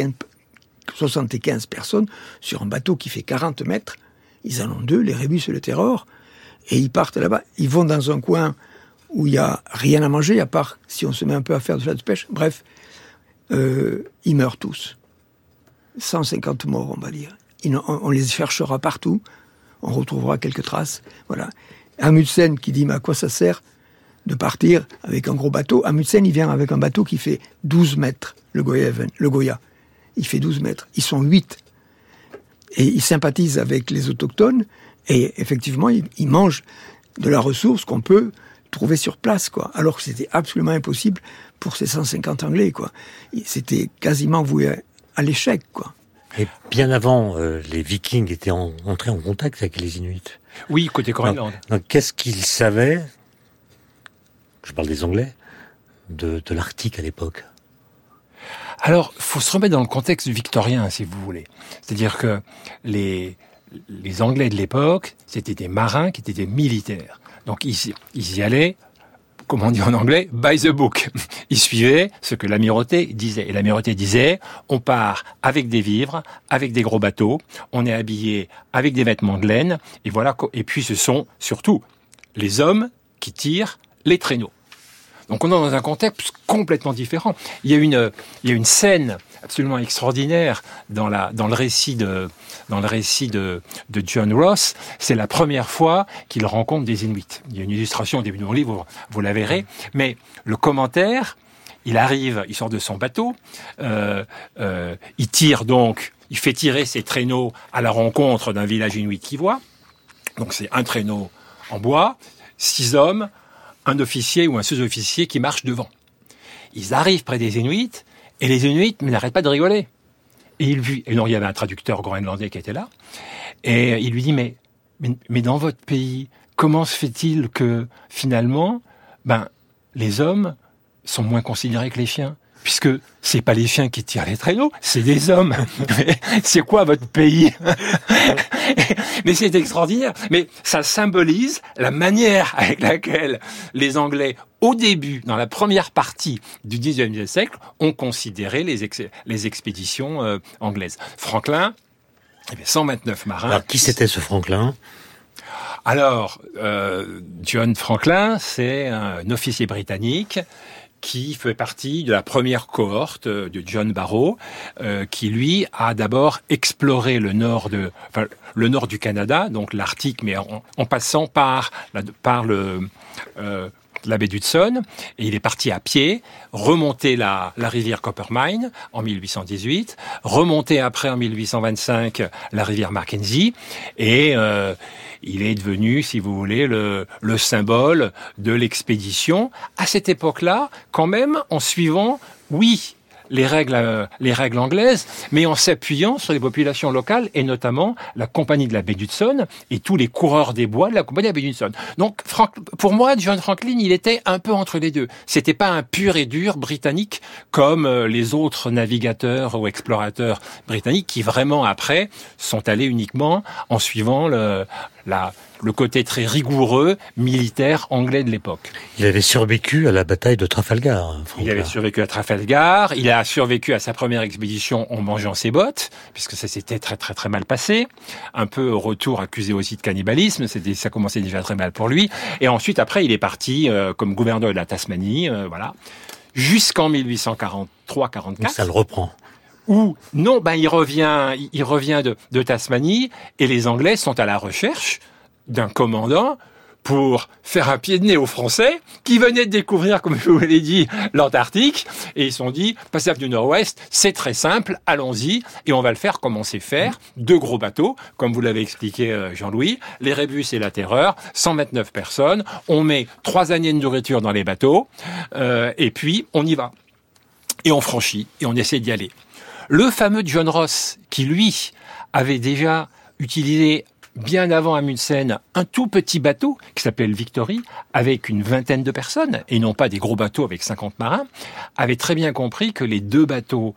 75 personnes sur un bateau qui fait 40 mètres. Ils en ont 2, les Rébus et le Terror, et ils partent là-bas. Ils vont dans un coin où il n'y a rien à manger, à part si on se met un peu à faire de la pêche. Bref, ils meurent tous. 150 morts, on va dire. On les cherchera partout, on retrouvera quelques traces. Voilà. Amundsen qui dit, mais à quoi ça sert de partir avec un gros bateau? Amundsen, il vient avec un bateau qui fait 12 mètres, le Goya. Il fait 12 mètres. Ils sont 8. Et ils sympathisent avec les autochtones, et effectivement, ils mangent de la ressource qu'on peut trouver sur place, quoi. Alors que c'était absolument impossible pour ces 150 Anglais, quoi. C'était quasiment voué à l'échec, quoi. Et bien avant, les Vikings étaient entrés en contact avec les Inuits. Oui, côté Groenland. Donc qu'est-ce qu'ils savaient, je parle des Anglais, de l'Arctique à l'époque? Alors, faut se remettre dans le contexte victorien, si vous voulez. C'est-à-dire que les Anglais de l'époque, c'était des marins qui étaient des militaires. Donc ils y allaient, comme on dit en anglais, by the book. Ils suivaient ce que l'amirauté disait. Et l'amirauté disait, on part avec des vivres, avec des gros bateaux, on est habillé avec des vêtements de laine, et voilà. Et puis ce sont surtout les hommes qui tirent les traîneaux. Donc on est dans un contexte complètement différent. Il y a une scène absolument extraordinaire dans le récit de John Ross. C'est la première fois qu'il rencontre des Inuits. Il y a une illustration au début de mon livre, vous la verrez. Mais le commentaire, il arrive, il sort de son bateau, il tire donc, il fait tirer ses traîneaux à la rencontre d'un village Inuit qu'il voit. Donc c'est un traîneau en bois, 6 hommes, un officier ou un sous-officier qui marche devant. Ils arrivent près des Inuits, et les Inuits n'arrêtent pas de rigoler. Et donc il y avait un traducteur groenlandais qui était là, et il lui dit, mais dans votre pays, comment se fait-il que, finalement, les hommes sont moins considérés que les chiens? Puisque c'est pas les chiens qui tirent les traîneaux, c'est des hommes. C'est quoi votre pays? Mais c'est extraordinaire. Mais ça symbolise la manière avec laquelle les Anglais, au début, dans la première partie du XIXe siècle, ont considéré les expéditions anglaises. Franklin, il y avait 129 marins. Alors, qui c'était ce Franklin? Alors, John Franklin, c'est un officier britannique qui fait partie de la première cohorte de John Barrow, qui lui a d'abord exploré le nord du Canada, donc l'Arctique, mais en passant par la baie d'Hudson, et il est parti à pied, remonter la rivière Coppermine en 1818, remonter après en 1825 la rivière Mackenzie, et il est devenu, si vous voulez, le symbole de l'expédition. À cette époque-là, quand même, en suivant, oui, les règles anglaises, mais en s'appuyant sur les populations locales, et notamment la compagnie de la baie d'Hudson et tous les coureurs des bois de la compagnie de la baie d'Hudson. Donc, pour moi, John Franklin, il était un peu entre les deux. C'était pas un pur et dur britannique comme les autres navigateurs ou explorateurs britanniques qui vraiment après sont allés uniquement en suivant le côté très rigoureux militaire anglais de l'époque. Il avait survécu à la bataille de Trafalgar. Il avait survécu à Trafalgar, il a survécu à sa première expédition en mangeant ses bottes, puisque ça s'était très très très mal passé. Un peu au retour accusé aussi de cannibalisme, ça commençait déjà très mal pour lui. Et ensuite, après, il est parti comme gouverneur de la Tasmanie, voilà, jusqu'en 1843-44. Ça le reprend. Ou non, il revient de Tasmanie, et les Anglais sont à la recherche d'un commandant pour faire un pied de nez aux Français qui venaient de découvrir, comme je vous l'ai dit, l'Antarctique, et ils se sont dit, Passage du Nord-Ouest, c'est très simple, allons-y, et on va le faire comme on sait faire, 2 gros bateaux, comme vous l'avez expliqué Jean-Louis, les Rébus et la Terreur, 129 personnes, on met 3 années de nourriture dans les bateaux, et puis on y va. Et on franchit, et on essaie d'y aller. Le fameux John Ross, qui lui avait déjà utilisé bien avant Amundsen un tout petit bateau qui s'appelait le Victory, avec une vingtaine de personnes, et non pas des gros bateaux avec 50 marins, avait très bien compris que les 2 bateaux,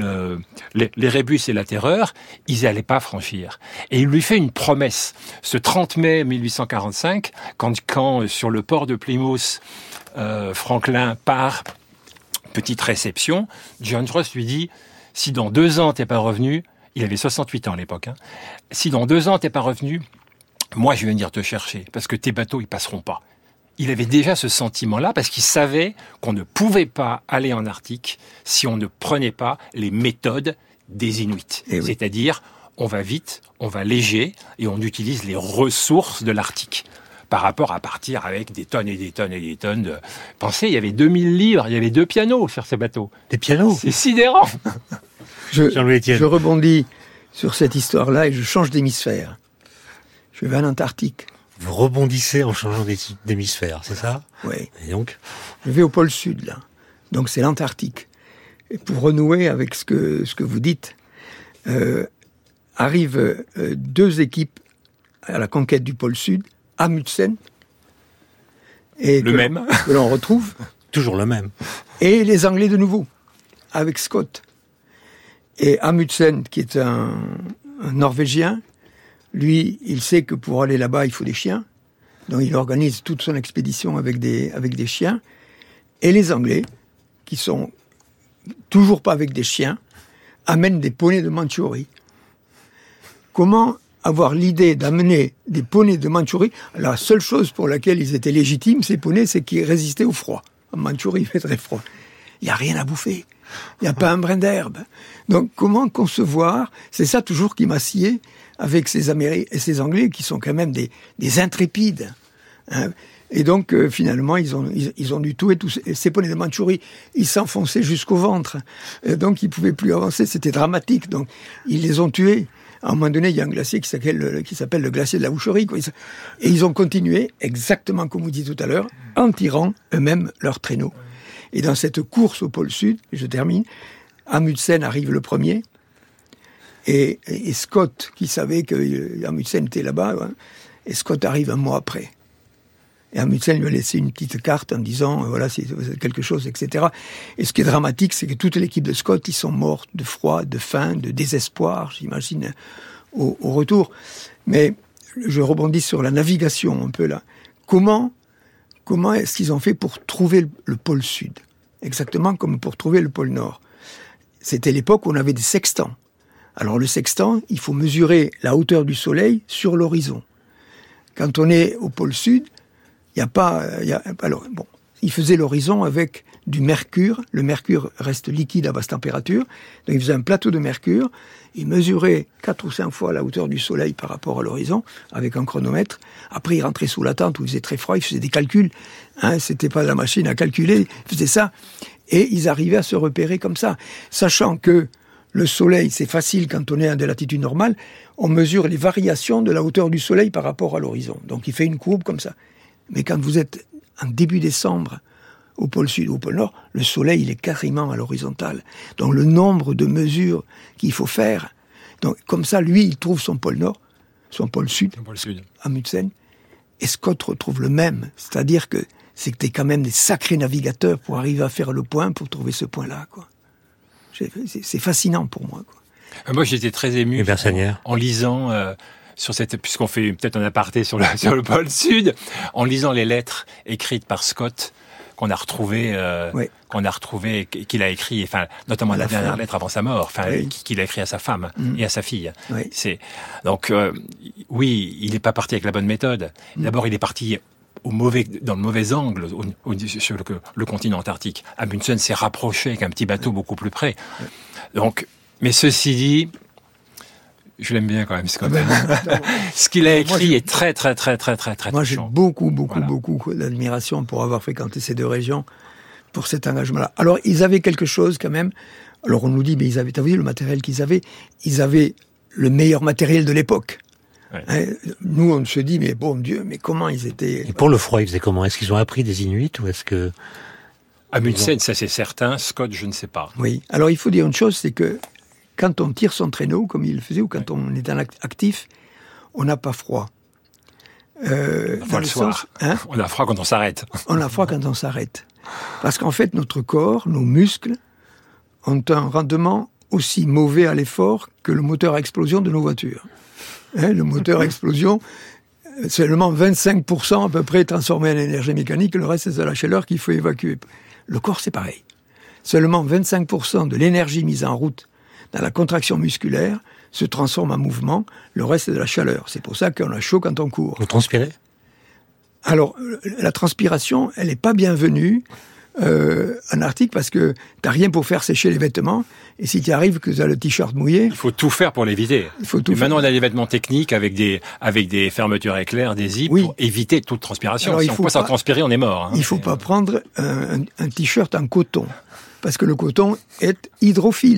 les Rébus et la Terreur, ils n'allaient pas franchir. Et il lui fait une promesse. Ce 30 mai 1845, quand sur le port de Plymouth, Franklin part, petite réception, John Ross lui dit, si dans 2 ans t'es pas revenu, il avait 68 ans à l'époque, si dans 2 ans t'es pas revenu, moi je vais venir te chercher, parce que tes bateaux ils passeront pas. Il avait déjà ce sentiment-là, parce qu'il savait qu'on ne pouvait pas aller en Arctique si on ne prenait pas les méthodes des Inuits. Oui. C'est-à-dire, on va vite, on va léger, et on utilise les ressources de l'Arctique. Par rapport à partir avec des tonnes et des tonnes et des tonnes de... Pensez, il y avait 2000 livres, il y avait 2 pianos sur ces bateaux. Des pianos? C'est sidérant. Je rebondis sur cette histoire-là et je change d'hémisphère. Je vais en Antarctique. Vous rebondissez en changeant d'hémisphère, c'est ça? Oui. Et donc? Je vais au pôle sud, là. Donc c'est l'Antarctique. Et pour renouer avec ce que vous dites, arrivent 2 équipes à la conquête du pôle sud, Amundsen, et que l'on retrouve. Toujours le même. Et les Anglais de nouveau, avec Scott. Et Amundsen, qui est un Norvégien, lui, il sait que pour aller là-bas, il faut des chiens. Donc il organise toute son expédition avec des chiens. Et les Anglais, qui sont toujours pas avec des chiens, amènent des poneys de Mandchourie. Comment avoir l'idée d'amener des poneys de Mandchourie? La seule chose pour laquelle ils étaient légitimes, ces poneys, c'est qu'ils résistaient au froid. En Mandchourie, il fait très froid. Il n'y a rien à bouffer. Il n'y a pas un brin d'herbe. Donc, comment concevoir? C'est ça toujours qui m'a scié avec ces Américains et ces Anglais qui sont quand même des intrépides. Hein. Et donc, finalement, ils ont dû tuer tous ces poneys de Mandchourie. Ils s'enfonçaient jusqu'au ventre. Et donc, ils pouvaient plus avancer. C'était dramatique. Donc, ils les ont tués. À un moment donné, il y a un glacier qui s'appelle le glacier de la Houcherie. Et ils ont continué, exactement comme vous dites tout à l'heure, en tirant eux-mêmes leurs traîneaux. Et dans cette course au pôle sud, je termine, Amundsen arrive le premier, et Scott, qui savait que Amundsen était là-bas, hein, et Scott arrive un mois après. Et Amundsen lui a laissé une petite carte en disant, voilà, c'est quelque chose, etc. Et ce qui est dramatique, c'est que toute l'équipe de Scott, ils sont morts de froid, de faim, de désespoir, j'imagine, au retour. Mais je rebondis sur la navigation un peu là. Comment est-ce qu'ils ont fait pour trouver le pôle sud? Exactement comme pour trouver le pôle nord. C'était l'époque où on avait des sextants. Alors le sextant, il faut mesurer la hauteur du soleil sur l'horizon. Quand on est au pôle sud, alors, bon, il faisait l'horizon avec du mercure. Le mercure reste liquide à basse température. Donc il faisait un plateau de mercure. Il mesurait 4 ou 5 fois la hauteur du soleil par rapport à l'horizon avec un chronomètre. Après, il rentrait sous la tente où il faisait très froid. Il faisait des calculs. Hein, c'était pas la machine à calculer. Il faisait ça. Et ils arrivaient à se repérer comme ça. Sachant que le soleil, c'est facile quand on est à des latitudes normales. On mesure les variations de la hauteur du soleil par rapport à l'horizon. Donc il fait une courbe comme ça. Mais quand vous êtes en début décembre au pôle sud ou au pôle nord, le soleil, il est carrément à l'horizontale. Donc le nombre de mesures qu'il faut faire, donc comme ça, lui, il trouve son pôle nord, son pôle sud, Amundsen, et Scott retrouve le même. C'est-à-dire que c'était quand même des sacrés navigateurs pour arriver à faire le point, pour trouver ce point-là, quoi. C'est fascinant pour moi, quoi. Moi, j'étais très ému en lisant... puisqu'on fait peut-être un aparté sur le pôle sud, en lisant les lettres écrites par Scott qu'on a retrouvées, qu'il a écrit, enfin notamment la dernière lettre avant sa mort, qu'il a écrit à sa femme et à sa fille. Oui. Oui, il n'est pas parti avec la bonne méthode. D'abord, il est parti dans le mauvais angle sur le continent antarctique. Amundsen s'est rapproché avec un petit bateau beaucoup plus près. Donc, mais ceci dit. Je l'aime bien quand même, Scott. Ce qu'il a écrit est très, très, très, très, très, très Moi, j'ai beaucoup d'admiration pour avoir fréquenté ces 2 régions, pour cet engagement-là. Alors, ils avaient quelque chose quand même. Alors, on nous dit, mais t'as vu le matériel qu'ils avaient? Ils avaient le meilleur matériel de l'époque. Ouais. Hein, nous, on se dit, mais bon Dieu, mais comment ils étaient... Et pour le froid, ils faisaient comment? Est-ce qu'ils ont appris des Inuits ou est-ce que... Amundsen, ça c'est certain. Scott, je ne sais pas. Oui. Alors, il faut dire une chose, c'est que quand on tire son traîneau, comme il le faisait, ou quand on est actif, on n'a pas froid. On a froid le soir. On a froid quand on s'arrête. On a froid quand on s'arrête. Parce qu'en fait, notre corps, nos muscles, ont un rendement aussi mauvais à l'effort que le moteur à explosion de nos voitures. Le moteur à explosion, seulement 25% à peu près est transformé en énergie mécanique, le reste c'est de la chaleur qu'il faut évacuer. Le corps, c'est pareil. Seulement 25% de l'énergie mise en route dans la contraction musculaire, se transforme en mouvement, le reste c'est de la chaleur. C'est pour ça qu'on a chaud quand on court. Vous transpirez? Alors, la transpiration, elle n'est pas bienvenue en Arctique parce que t'as rien pour faire sécher les vêtements, et si tu arrives que tu as le t-shirt mouillé... Il faut tout faire pour l'éviter. Maintenant, on a des vêtements techniques avec des fermetures éclairs, des zips, pour éviter toute transpiration. Alors, si on passe à transpirer, on est mort. Il ne faut pas prendre un t-shirt en coton, parce que le coton est hydrophile.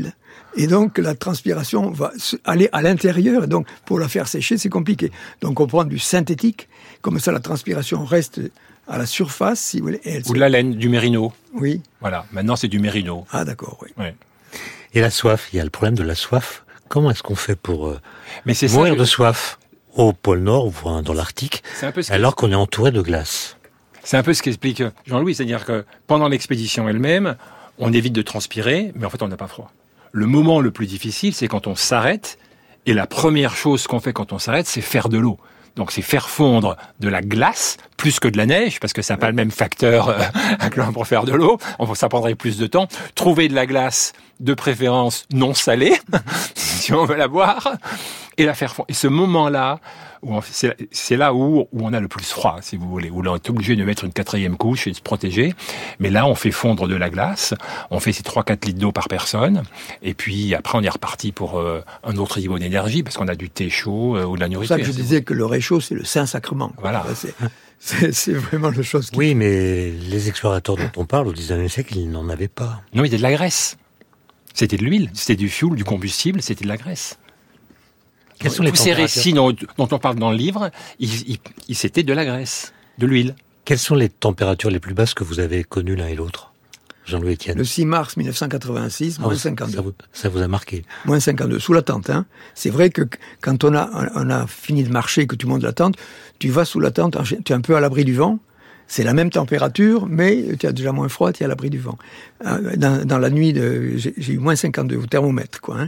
Et donc, la transpiration va aller à l'intérieur. Et donc, pour la faire sécher, c'est compliqué. Donc, on prend du synthétique. Comme ça, la transpiration reste à la surface, si vous voulez. Ou de la laine, du mérino. Oui. Voilà. Maintenant, c'est du mérino. Ah, d'accord, oui. Ouais. Et la soif, il y a le problème de la soif. Comment est-ce qu'on fait pour Mais mourir de soif au pôle Nord ou dans l'Arctique, alors qu'on est entouré de glace? C'est un peu ce qu'explique Jean-Louis, c'est-à-dire que pendant l'expédition elle-même, on évite de transpirer, mais en fait on n'a pas froid. Le moment le plus difficile, c'est quand on s'arrête, et la première chose qu'on fait quand on s'arrête, c'est faire de l'eau. Donc c'est faire fondre de la glace plus que de la neige, parce que ça n'a pas le même facteur pour faire de l'eau. Ça prendrait plus de temps. Trouver de la glace, de préférence non salée, si on veut la boire, et la faire fondre. Et ce moment-là, c'est là où on a le plus froid, si vous voulez, où on est obligé de mettre une 4e couche et de se protéger. Mais là, on fait fondre de la glace, on fait ces 3-4 litres d'eau par personne, et puis après, on est reparti pour un autre niveau d'énergie, parce qu'on a du thé chaud ou de la nourriture. C'est pour ça que je disais que le réchaud, c'est le Saint-Sacrement. Voilà. C'est vraiment la chose qui... Oui, mais les explorateurs dont on parle, au XIXe siècle, ils n'en avaient pas. Non, il y avait de la graisse. C'était de l'huile, c'était du fioul, du combustible, c'était de la graisse. Quelles sont les Tous ces récits dont on parle dans le livre, c'était de la graisse, de l'huile. Quelles sont les températures les plus basses que vous avez connues l'un et l'autre, Jean-Louis Etienne? Le 6 mars 1986, moins 52. Ça vous a marqué? Moins 52, sous la tente. Hein. C'est vrai que quand on a fini de marcher, que tu montes la tente, tu vas sous la tente, tu es un peu à l'abri du vent. C'est la même température, mais tu as déjà moins froid, tu es à l'abri du vent. Dans la nuit, j'ai eu moins 52 au thermomètre, quoi. Hein.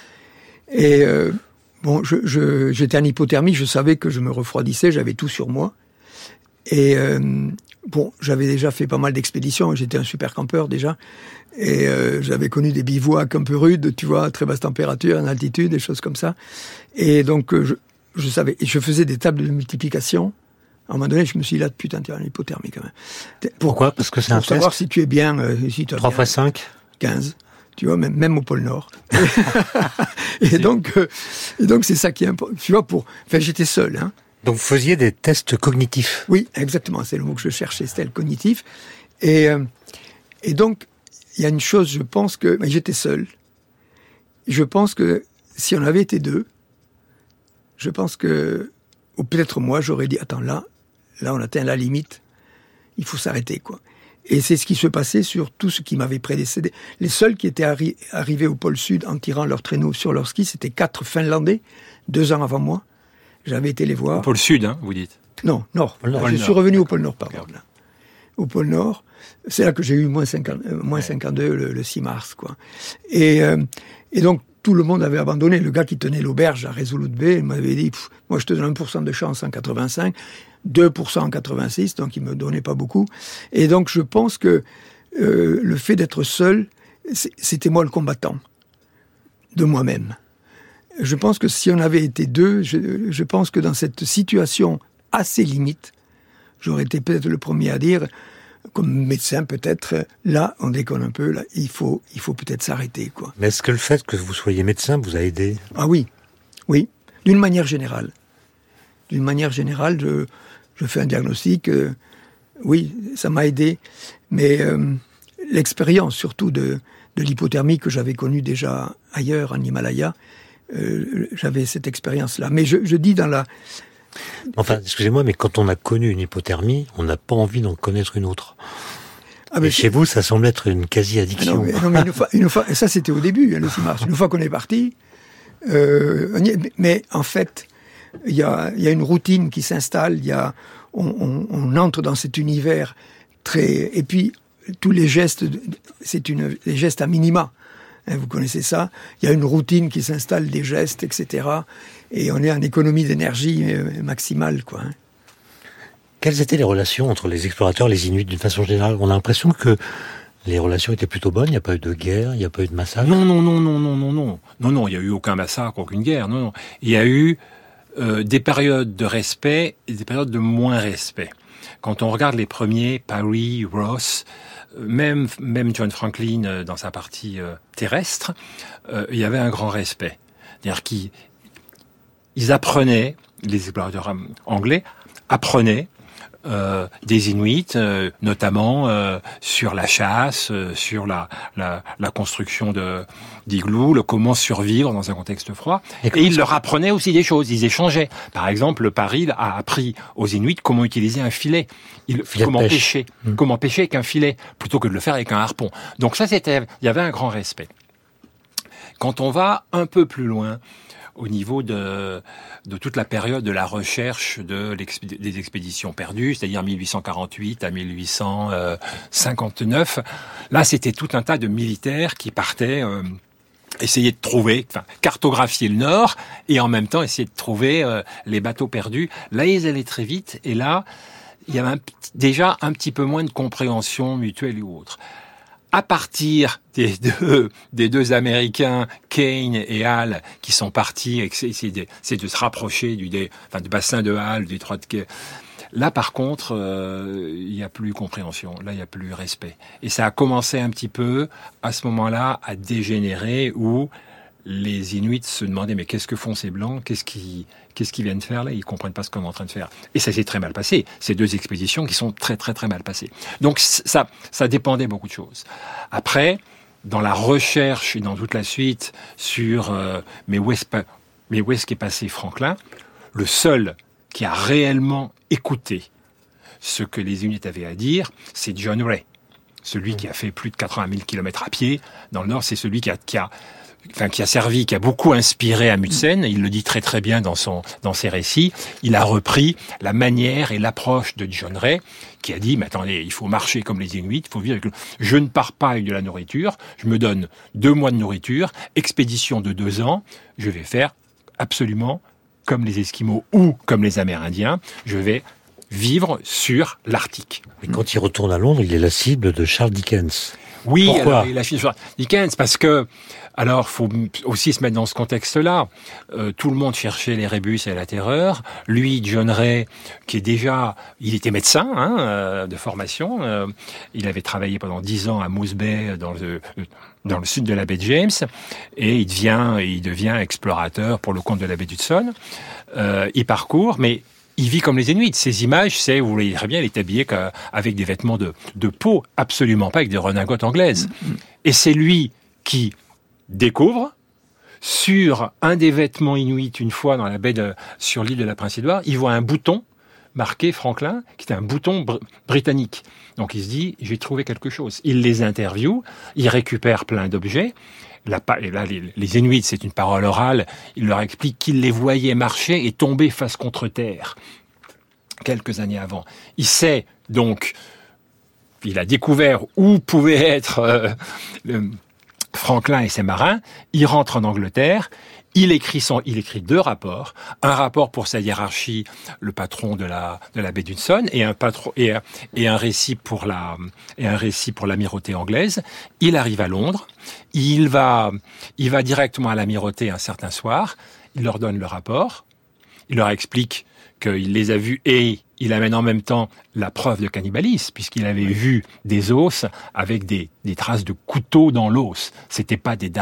Et bon, j'étais en hypothermie, je savais que je me refroidissais, j'avais tout sur moi. Et bon, j'avais déjà fait pas mal d'expéditions, j'étais un super campeur déjà. Et j'avais connu des bivouacs un peu rudes, tu vois, à très basse température, en altitude, des choses comme ça. Et donc, je savais, et je faisais des tables de multiplication. À un moment donné, je me suis dit, là, putain, tu es en hypothermie quand même. Pourquoi? Parce que c'est un test. Pour savoir si tu es bien, si tu as 3 x 5 15. Tu vois, même au pôle Nord. et donc, c'est ça qui est important. Tu vois, enfin, j'étais seul, hein. Donc, vous faisiez des tests cognitifs. Oui, exactement. C'est le mot que je cherchais, c'était le cognitif. Et donc, il y a une chose, je pense que, mais j'étais seul. Je pense que si on avait été deux, je pense que, ou peut-être moi, j'aurais dit, attends, là, on atteint la limite. Il faut s'arrêter, quoi. Et c'est ce qui se passait sur tout ce qui m'avait prédécédé. Les seuls qui étaient arrivés au pôle Sud en tirant leur traîneau sur leur ski, c'était 4 Finlandais, 2 ans avant moi. J'avais été les voir. Au pôle Sud, hein, vous dites? Non, Nord. Je suis revenu au pôle Nord, pardon. Là. Au pôle Nord, c'est là que j'ai eu moins 52 le 6 mars, quoi. Et donc, tout le monde avait abandonné. Le gars qui tenait l'auberge à Resolute Bay, il m'avait dit, moi je te donne 1% de chance en 85, 2% en 86, donc il me donnait pas beaucoup. Et donc je pense que le fait d'être seul, c'était moi le combattant de moi-même. Je pense que si on avait été deux, je pense que dans cette situation assez limite, j'aurais été peut-être le premier à dire, comme médecin peut-être, là, on déconne un peu, là, il faut peut-être s'arrêter, quoi. Mais est-ce que le fait que vous soyez médecin vous a aidé? Ah oui, d'une manière générale. D'une manière générale, je fais un diagnostic, oui, ça m'a aidé, mais l'expérience surtout de l'hypothermie que j'avais connue déjà ailleurs, en Himalaya, j'avais cette expérience-là. Mais je dis dans la... Enfin, excusez-moi, mais quand on a connu une hypothermie, on n'a pas envie d'en connaître une autre. Ah, mais chez vous, ça semble être une quasi-addiction. Non, mais une fois, et ça c'était au début, le 6 mars. Une fois qu'on est parti, mais en fait, il y a une routine qui s'installe. On entre dans cet univers très, et puis tous les gestes, les gestes à minima. Hein, vous connaissez ça. Il y a une routine qui s'installe, des gestes, etc. Et on est en économie d'énergie maximale, quoi. Hein. Quelles étaient les relations entre les explorateurs et les Inuits d'une façon générale? On a l'impression que les relations étaient plutôt bonnes, il n'y a pas eu de guerre, il n'y a pas eu de massacre. Non, il n'y a eu aucun massacre, aucune guerre, non. Il y a eu des périodes de respect et des périodes de moins respect. Quand on regarde les premiers, Parry, Ross, même John Franklin dans sa partie terrestre, il y avait un grand respect. C'est-à-dire qu'ils apprenaient, les explorateurs anglais apprenaient des Inuits, notamment sur la chasse, sur la construction d'iglous, comment survivre dans un contexte froid. Et ils leur apprenaient aussi des choses, ils échangeaient. Par exemple, le Paril a appris aux Inuits comment utiliser un filet, comment pêcher avec un filet, plutôt que de le faire avec un harpon. Donc ça, il y avait un grand respect. Quand on va un peu plus loin, au niveau de toute la période de la recherche des expéditions perdues, c'est-à-dire 1848 à 1859. Là, c'était tout un tas de militaires qui partaient essayer de trouver, cartographier le Nord et en même temps essayer de trouver les bateaux perdus. Là, ils allaient très vite et là, il y avait déjà un petit peu moins de compréhension mutuelle ou autre. À partir des deux Américains, Kane et Hall, qui sont partis, c'est de se rapprocher du bassin de Hall, du détroit de Kane. Là, par contre, il n'y a plus compréhension. Là, il n'y a plus respect. Et ça a commencé un petit peu, à ce moment-là, à dégénérer, où les Inuits se demandaient, mais qu'est-ce que font ces Blancs? Qu'est-ce qu'ils viennent faire là? Ils comprennent pas ce qu'on est en train de faire. Et ça s'est très mal passé. Ces deux expéditions qui sont très, très, très mal passées. Donc, ça dépendait beaucoup de choses. Après, dans la recherche et dans toute la suite sur, mais où est-ce qu'est passé Franklin? Le seul qui a réellement écouté ce que les Inuits avaient à dire, c'est John Ray. Celui qui a fait plus de 80 000 kilomètres à pied dans le Nord, c'est celui qui a servi, qui a beaucoup inspiré Amundsen. Il le dit très très bien dans ses récits. Il a repris la manière et l'approche de John Ray, qui a dit, mais attendez, il faut marcher comme les Inuits, il faut vivre avec je ne pars pas avec de la nourriture, je me donne 2 mois de nourriture, expédition de 2 ans, je vais faire absolument comme les Esquimaux ou comme les Amérindiens, je vais vivre sur l'Arctique. Mais quand il retourne à Londres, il est la cible de Charles Dickens. Oui, pourquoi? Alors, il a fini sur Dickens parce que, alors, faut aussi se mettre dans ce contexte-là. Tout le monde cherchait les rébus et la terreur. Lui, John Ray, qui est déjà, il était médecin de formation. Il avait travaillé pendant 10 ans à Moose Bay, dans le sud de la baie de James, et il devient explorateur pour le compte de la baie d'Hudson. Il parcourt, mais il vit comme les Inuits. Ces images, vous voyez très bien, il est habillé avec des vêtements de peau, absolument pas avec des redingotes anglaises. Et c'est lui qui découvre, sur un des vêtements inuits, une fois dans la baie sur l'île de la Prince-Édouard, il voit un bouton marqué Franklin, qui était un bouton britannique. Donc il se dit, j'ai trouvé quelque chose. Il les interviewe, il récupère plein d'objets. Et là, les Inuits, c'est une parole orale, il leur explique qu'il les voyait marcher et tomber face contre terre, quelques années avant. Il sait donc, il a découvert où pouvaient être Franklin et ses marins, il rentre en Angleterre, il écrit 2 rapports, un rapport pour sa hiérarchie, le patron de la baie d'Hudson, et un récit pour l'amirauté anglaise. Il arrive à Londres, il va directement à l'amirauté un certain soir, il leur donne le rapport, il leur explique qu'il les a vus et il amène en même temps la preuve de cannibalisme, puisqu'il avait vu des os avec des traces de couteau dans l'os. C'était pas des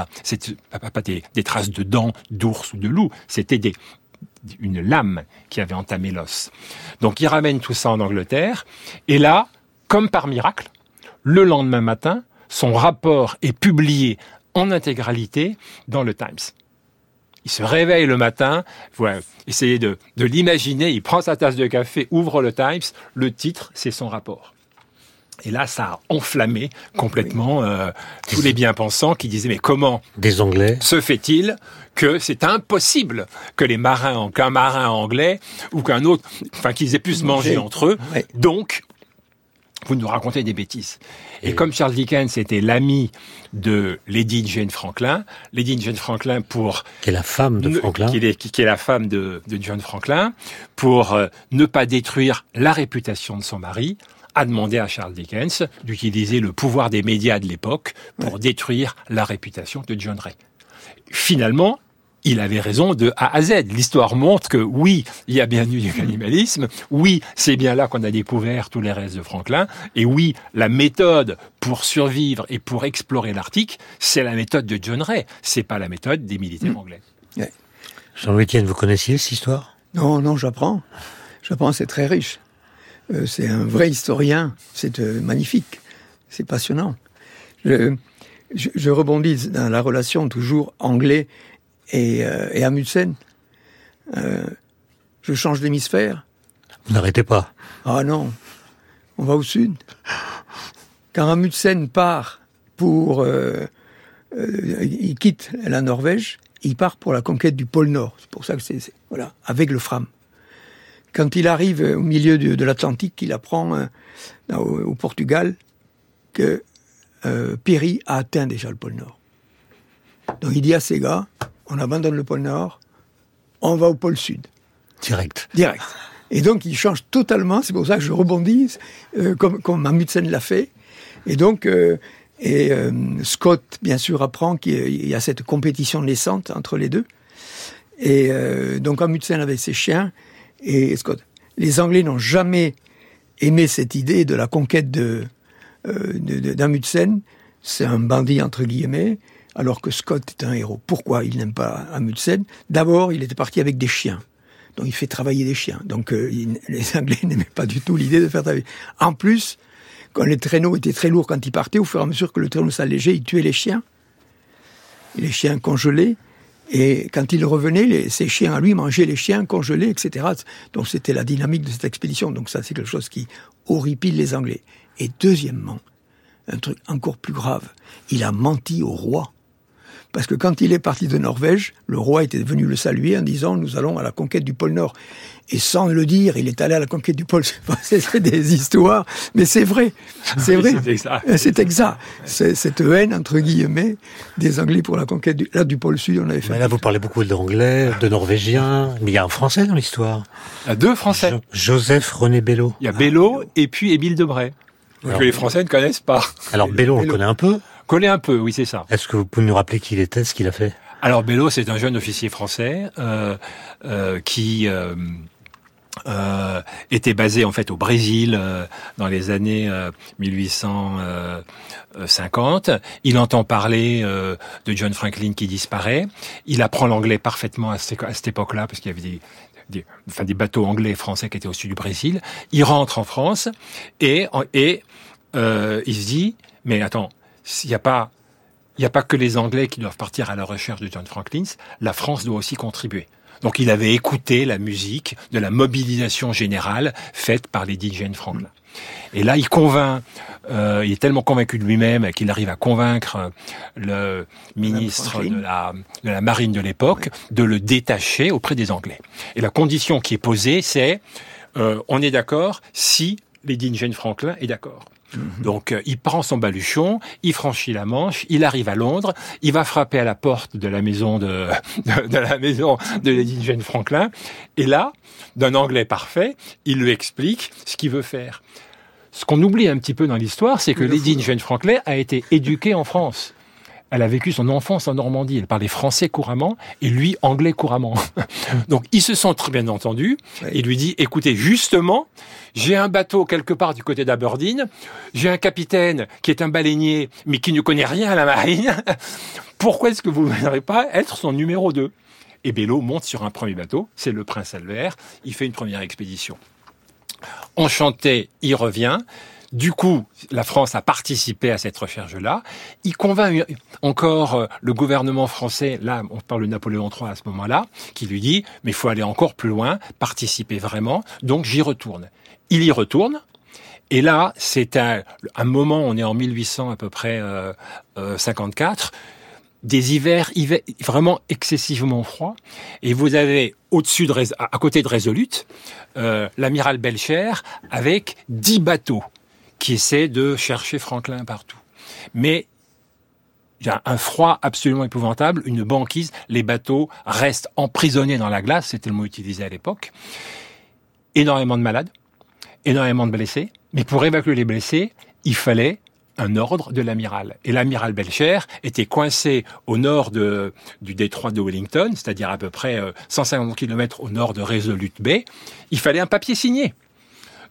traces de dents d'ours ou de loup, c'était une lame qui avait entamé l'os. Donc il ramène tout ça en Angleterre, et là, comme par miracle, le lendemain matin, son rapport est publié en intégralité dans le Times. Il se réveille le matin, voilà, essayez de l'imaginer, il prend sa tasse de café, ouvre le Times, le titre, c'est son rapport. Et là, ça a enflammé complètement tous les bien-pensants qui disaient, mais comment des Anglais se fait-il que c'est impossible que qu'un marin anglais ou qu'un autre, qu'ils aient pu se manger entre eux, ouais. Donc, vous nous racontez des bêtises. Et comme Charles Dickens était l'ami de Lady Jane Franklin, qui est la femme de Franklin, qui est la femme de John Franklin, pour ne pas détruire la réputation de son mari, a demandé à Charles Dickens d'utiliser le pouvoir des médias de l'époque pour détruire la réputation de John Ray. Finalement, il avait raison de A à Z. L'histoire montre que oui, il y a bien eu du cannibalisme, oui, c'est bien là qu'on a découvert tous les restes de Franklin, et oui, la méthode pour survivre et pour explorer l'Arctique, c'est la méthode de John Ray, c'est pas la méthode des militaires anglais. Ouais. Jean-Louis Etienne, vous connaissiez cette histoire ? Non, j'apprends, c'est très riche. c'est un vrai historien. C'est magnifique. C'est passionnant. Je rebondis dans la relation toujours anglais et Amundsen. Je change d'hémisphère. Vous n'arrêtez pas. Ah non, on va au sud. Quand Amundsen part pour... il quitte la Norvège, il part pour la conquête du pôle Nord. C'est pour ça que voilà, avec le Fram. Quand il arrive au milieu de l'Atlantique, il apprend au Portugal que Peary a atteint déjà le pôle Nord. Donc il dit à ses gars, on abandonne le pôle Nord, on va au pôle Sud. Direct. Et donc il change totalement, c'est pour ça que je rebondis, comme Amundsen l'a fait. Et donc, Scott, bien sûr, apprend qu'il y a cette compétition naissante entre les deux. Et donc Amundsen avec ses chiens et Scott. Les Anglais n'ont jamais aimé cette idée de la conquête d'Amundsen. C'est un bandit, entre guillemets, alors que Scott est un héros. Pourquoi il n'aime pas Amundsen ? D'abord, il était parti avec des chiens. Donc il fait travailler des chiens. Donc les Anglais n'aimaient pas du tout l'idée de faire travailler. En plus, quand les traîneaux étaient très lourds quand ils partaient, au fur et à mesure que le traîneau s'allégeait, ils tuaient les chiens. Et les chiens congelés. Et quand il revenait, ces chiens à lui mangeaient les chiens congelés, etc. Donc c'était la dynamique de cette expédition. Donc ça, c'est quelque chose qui horripile les Anglais. Et deuxièmement, un truc encore plus grave, il a menti au roi. Parce que quand il est parti de Norvège, le roi était venu le saluer en disant « Nous allons à la conquête du pôle Nord ». Et sans le dire, il est allé à la conquête du pôle Sud. C'est des histoires, mais c'est vrai. C'est vrai. C'est exact. C'est cette haine, entre guillemets, des Anglais pour la conquête du pôle Sud. On avait fait. Mais là, vous parlez beaucoup d'anglais, de norvégiens, mais il y a un Français dans l'histoire. Il y a deux Français. Joseph-René Bello. Il y a Bello et puis Émile Debray. Que les Français ne connaissent pas. Alors Bello, on le connaît un peu. Connaît un peu, oui, c'est ça. Est-ce que vous pouvez nous rappeler qui il était, ce qu'il a fait ? Alors Bello, c'est un jeune officier français qui était basé en fait au Brésil dans les années 1850. Il entend parler de John Franklin qui disparaît. Il apprend l'anglais parfaitement à cette époque-là parce qu'il y avait des bateaux anglais et français qui étaient au sud du Brésil. Il rentre en France et il se dit mais attends, il n'y a pas que les Anglais qui doivent partir à la recherche de John Franklin, la France doit aussi contribuer. Donc il avait écouté la musique de la mobilisation générale faite par les Jane Franklin. Et là, il est tellement convaincu de lui-même qu'il arrive à convaincre le ministre de la Marine de l'époque de le détacher auprès des Anglais. Et la condition qui est posée, c'est on est d'accord si les Jane Franklin est d'accord. Donc, il prend son baluchon, il franchit la Manche, il arrive à Londres, il va frapper à la porte de la maison de Lady Jane Franklin, et là, d'un anglais parfait, il lui explique ce qu'il veut faire. Ce qu'on oublie un petit peu dans l'histoire, c'est que Lady Jane Franklin a été éduquée en France. Elle a vécu son enfance en Normandie. Elle parlait français couramment et lui, anglais couramment. Donc, ils se sont très bien entendus. Il lui dit, écoutez, justement, j'ai un bateau quelque part du côté d'Aberdeen. J'ai un capitaine qui est un baleinier, mais qui ne connaît rien à la marine. Pourquoi est-ce que vous ne voudrez pas être son numéro 2 ? Et Bello monte sur un premier bateau. C'est le Prince Albert. Il fait une première expédition. Enchanté, il revient. Du coup, la France a participé à cette recherche-là. Il convainc encore le gouvernement français, là, on parle de Napoléon III à ce moment-là, qui lui dit « mais il faut aller encore plus loin, participer vraiment, donc j'y retourne ». Il y retourne, et là, c'est un moment, on est en 1800 à peu près 54, des hivers vraiment excessivement froids, et vous avez au-dessus à côté de Resolute, l'amiral Belcher avec 10 bateaux qui essaie de chercher Franklin partout. Mais il y a un froid absolument épouvantable, une banquise, les bateaux restent emprisonnés dans la glace, c'était le mot utilisé à l'époque. Énormément de malades, énormément de blessés, mais pour évacuer les blessés, il fallait un ordre de l'amiral. Et l'amiral Belcher était coincé au nord du détroit de Wellington, c'est-à-dire à peu près 150 km au nord de Resolute Bay. Il fallait un papier signé.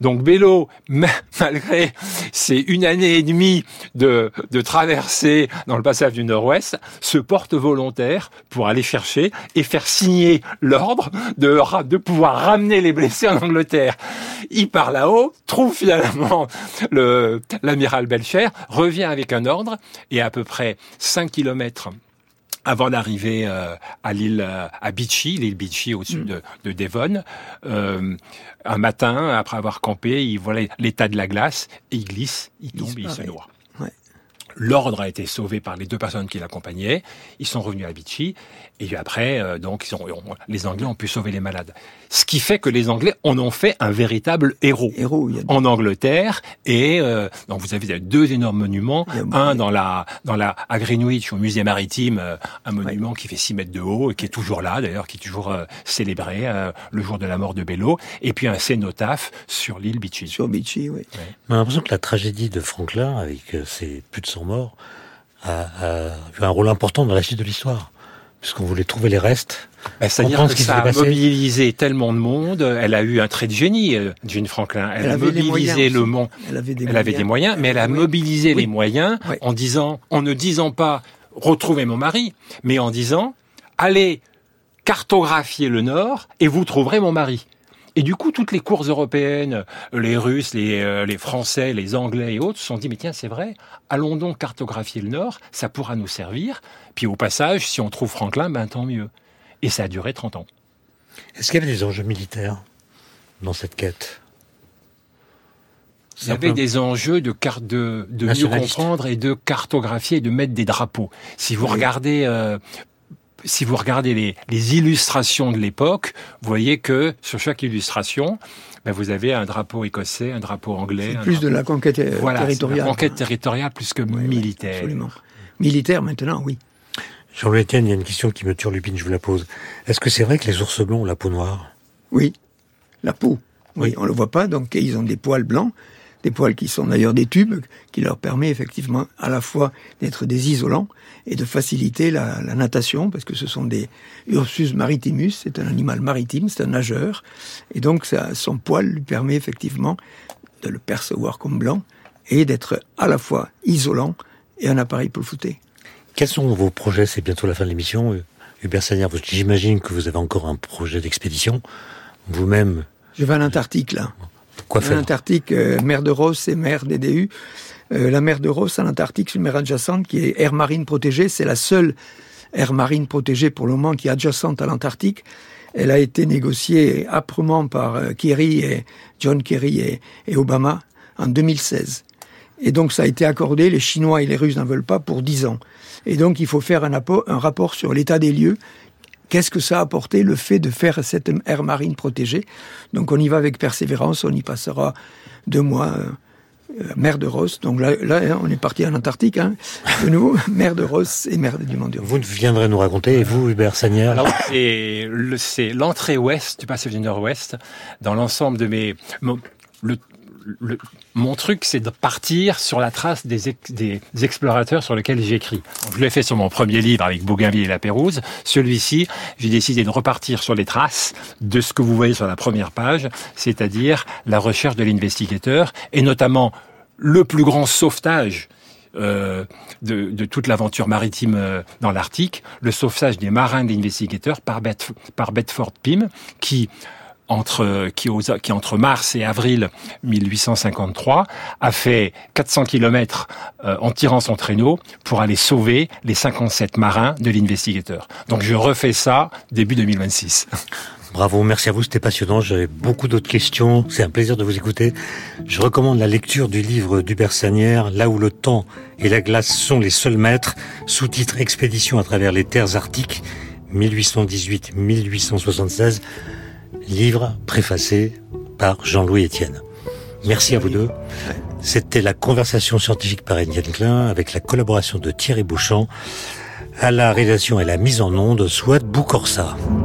Donc Bello, malgré ces 1 année et demie de traversée dans le passage du Nord-Ouest, se porte volontaire pour aller chercher et faire signer l'ordre de pouvoir ramener les blessés en Angleterre. Il part là-haut, trouve finalement l'amiral Belcher, revient avec un ordre, et à peu près 5 kilomètres avant d'arriver à l'île l'île Beechey au-dessus de Devon, un matin, après avoir campé, il voit l'état de la glace, et il glisse, il tombe et il se noie. Ouais. L'ordre a été sauvé par les 2 personnes qui l'accompagnaient. Ils sont revenus à Beechey, et après, les Anglais ont pu sauver les malades. Ce qui fait que les Anglais en ont fait un véritable héros en Angleterre. Et donc vous avez 2 énormes monuments, un à Greenwich au musée maritime, un monument qui fait 6 mètres de haut et qui est toujours là d'ailleurs, qui est toujours célébré le jour de la mort de Bello, et puis un cénotaphe sur l'île Beechey. Sur Beechey, oui. Ouais. On a l'impression que la tragédie de Franklin, avec ses plus de 100 morts, a eu un rôle important dans la suite de l'histoire. Puisqu'on voulait trouver les restes. C'est-à-dire que ça a mobilisé tellement de monde. Elle a eu un trait de génie, Jane Franklin. Elle a mobilisé le monde. Elle avait des moyens, mais elle a mobilisé les moyens en ne disant pas « retrouvez mon mari », mais en disant « allez cartographier le Nord et vous trouverez mon mari ». Et du coup, toutes les cours européennes, les Russes, les Français, les Anglais et autres se sont dit, mais tiens, c'est vrai, allons donc cartographier le Nord, ça pourra nous servir. Puis au passage, si on trouve Franklin, tant mieux. Et ça a duré 30 ans. Est-ce qu'il y avait des enjeux militaires dans cette quête ? Il y avait des enjeux de mieux comprendre et de cartographier et de mettre des drapeaux. Si vous regardez les illustrations de l'époque, vous voyez que sur chaque illustration, vous avez un drapeau écossais, un drapeau anglais. C'est plus de la conquête territoriale. La conquête territoriale plus que militaire. Absolument. Militaire maintenant, oui. Jean-Louis Etienne, il y a une question qui me turlupine, je vous la pose. Est-ce que c'est vrai que les ours blancs ont la peau noire ? Oui, la peau. Oui, on le voit pas, donc ils ont des poils blancs. Des poils qui sont d'ailleurs des tubes, qui leur permet effectivement à la fois d'être des isolants et de faciliter la natation, parce que ce sont des Ursus maritimus, c'est un animal maritime, c'est un nageur, et donc son poil lui permet effectivement de le percevoir comme blanc et d'être à la fois isolant et un appareil pour le footer. Quels sont vos projets ? C'est bientôt la fin de l'émission. Hubert Sagnières, j'imagine que vous avez encore un projet d'expédition. Vous-même... Je vais en Antarctique, là. Quoi faire ? En Antarctique, mer de Ross et mer d'EDU. La mer de Ross en Antarctique, c'est une mer adjacente qui est aire marine protégée. C'est la seule aire marine protégée pour le moment qui est adjacente à l'Antarctique. Elle a été négociée âprement par John Kerry et Obama en 2016. Et donc ça a été accordé, les Chinois et les Russes n'en veulent pas, pour 10 ans. Et donc il faut faire un rapport sur l'état des lieux. Qu'est-ce que ça a apporté, le fait de faire cette aire marine protégée ? Donc on y va avec persévérance, on y passera 2 mois, mer de Ross. Donc là, on est parti en Antarctique, de nouveau, mer de Ross et mer du Mont-Durand. Vous viendrez nous raconter, et vous, Hubert Sagnières ? Alors, c'est l'entrée ouest du passage du Nord-Ouest. Dans l'ensemble de mon truc, c'est de partir sur la trace des explorateurs sur lesquels j'écris. Je l'ai fait sur mon premier livre avec Bougainville et la Pérouse. Celui-ci, j'ai décidé de repartir sur les traces de ce que vous voyez sur la première page, c'est-à-dire la recherche de l'investigateur, et notamment le plus grand sauvetage de toute l'aventure maritime dans l'Arctique, le sauvetage des marins de l'investigateur par Bedford Pym, qui entre mars et avril 1853, a fait 400 kilomètres en tirant son traîneau pour aller sauver les 57 marins de l'Investigateur. Donc je refais ça début 2026. Bravo, merci à vous, c'était passionnant. J'avais beaucoup d'autres questions. C'est un plaisir de vous écouter. Je recommande la lecture du livre d'Hubert Sagnières, Là où le temps et la glace sont les seuls maîtres, sous-titre Expédition à travers les terres arctiques, 1818-1876. Livre préfacé par Jean-Louis Etienne. Merci à vous deux. C'était la conversation scientifique par Étienne Klein avec la collaboration de Thierry Bouchant. À la réalisation et la mise en onde, Souad Boukorsa.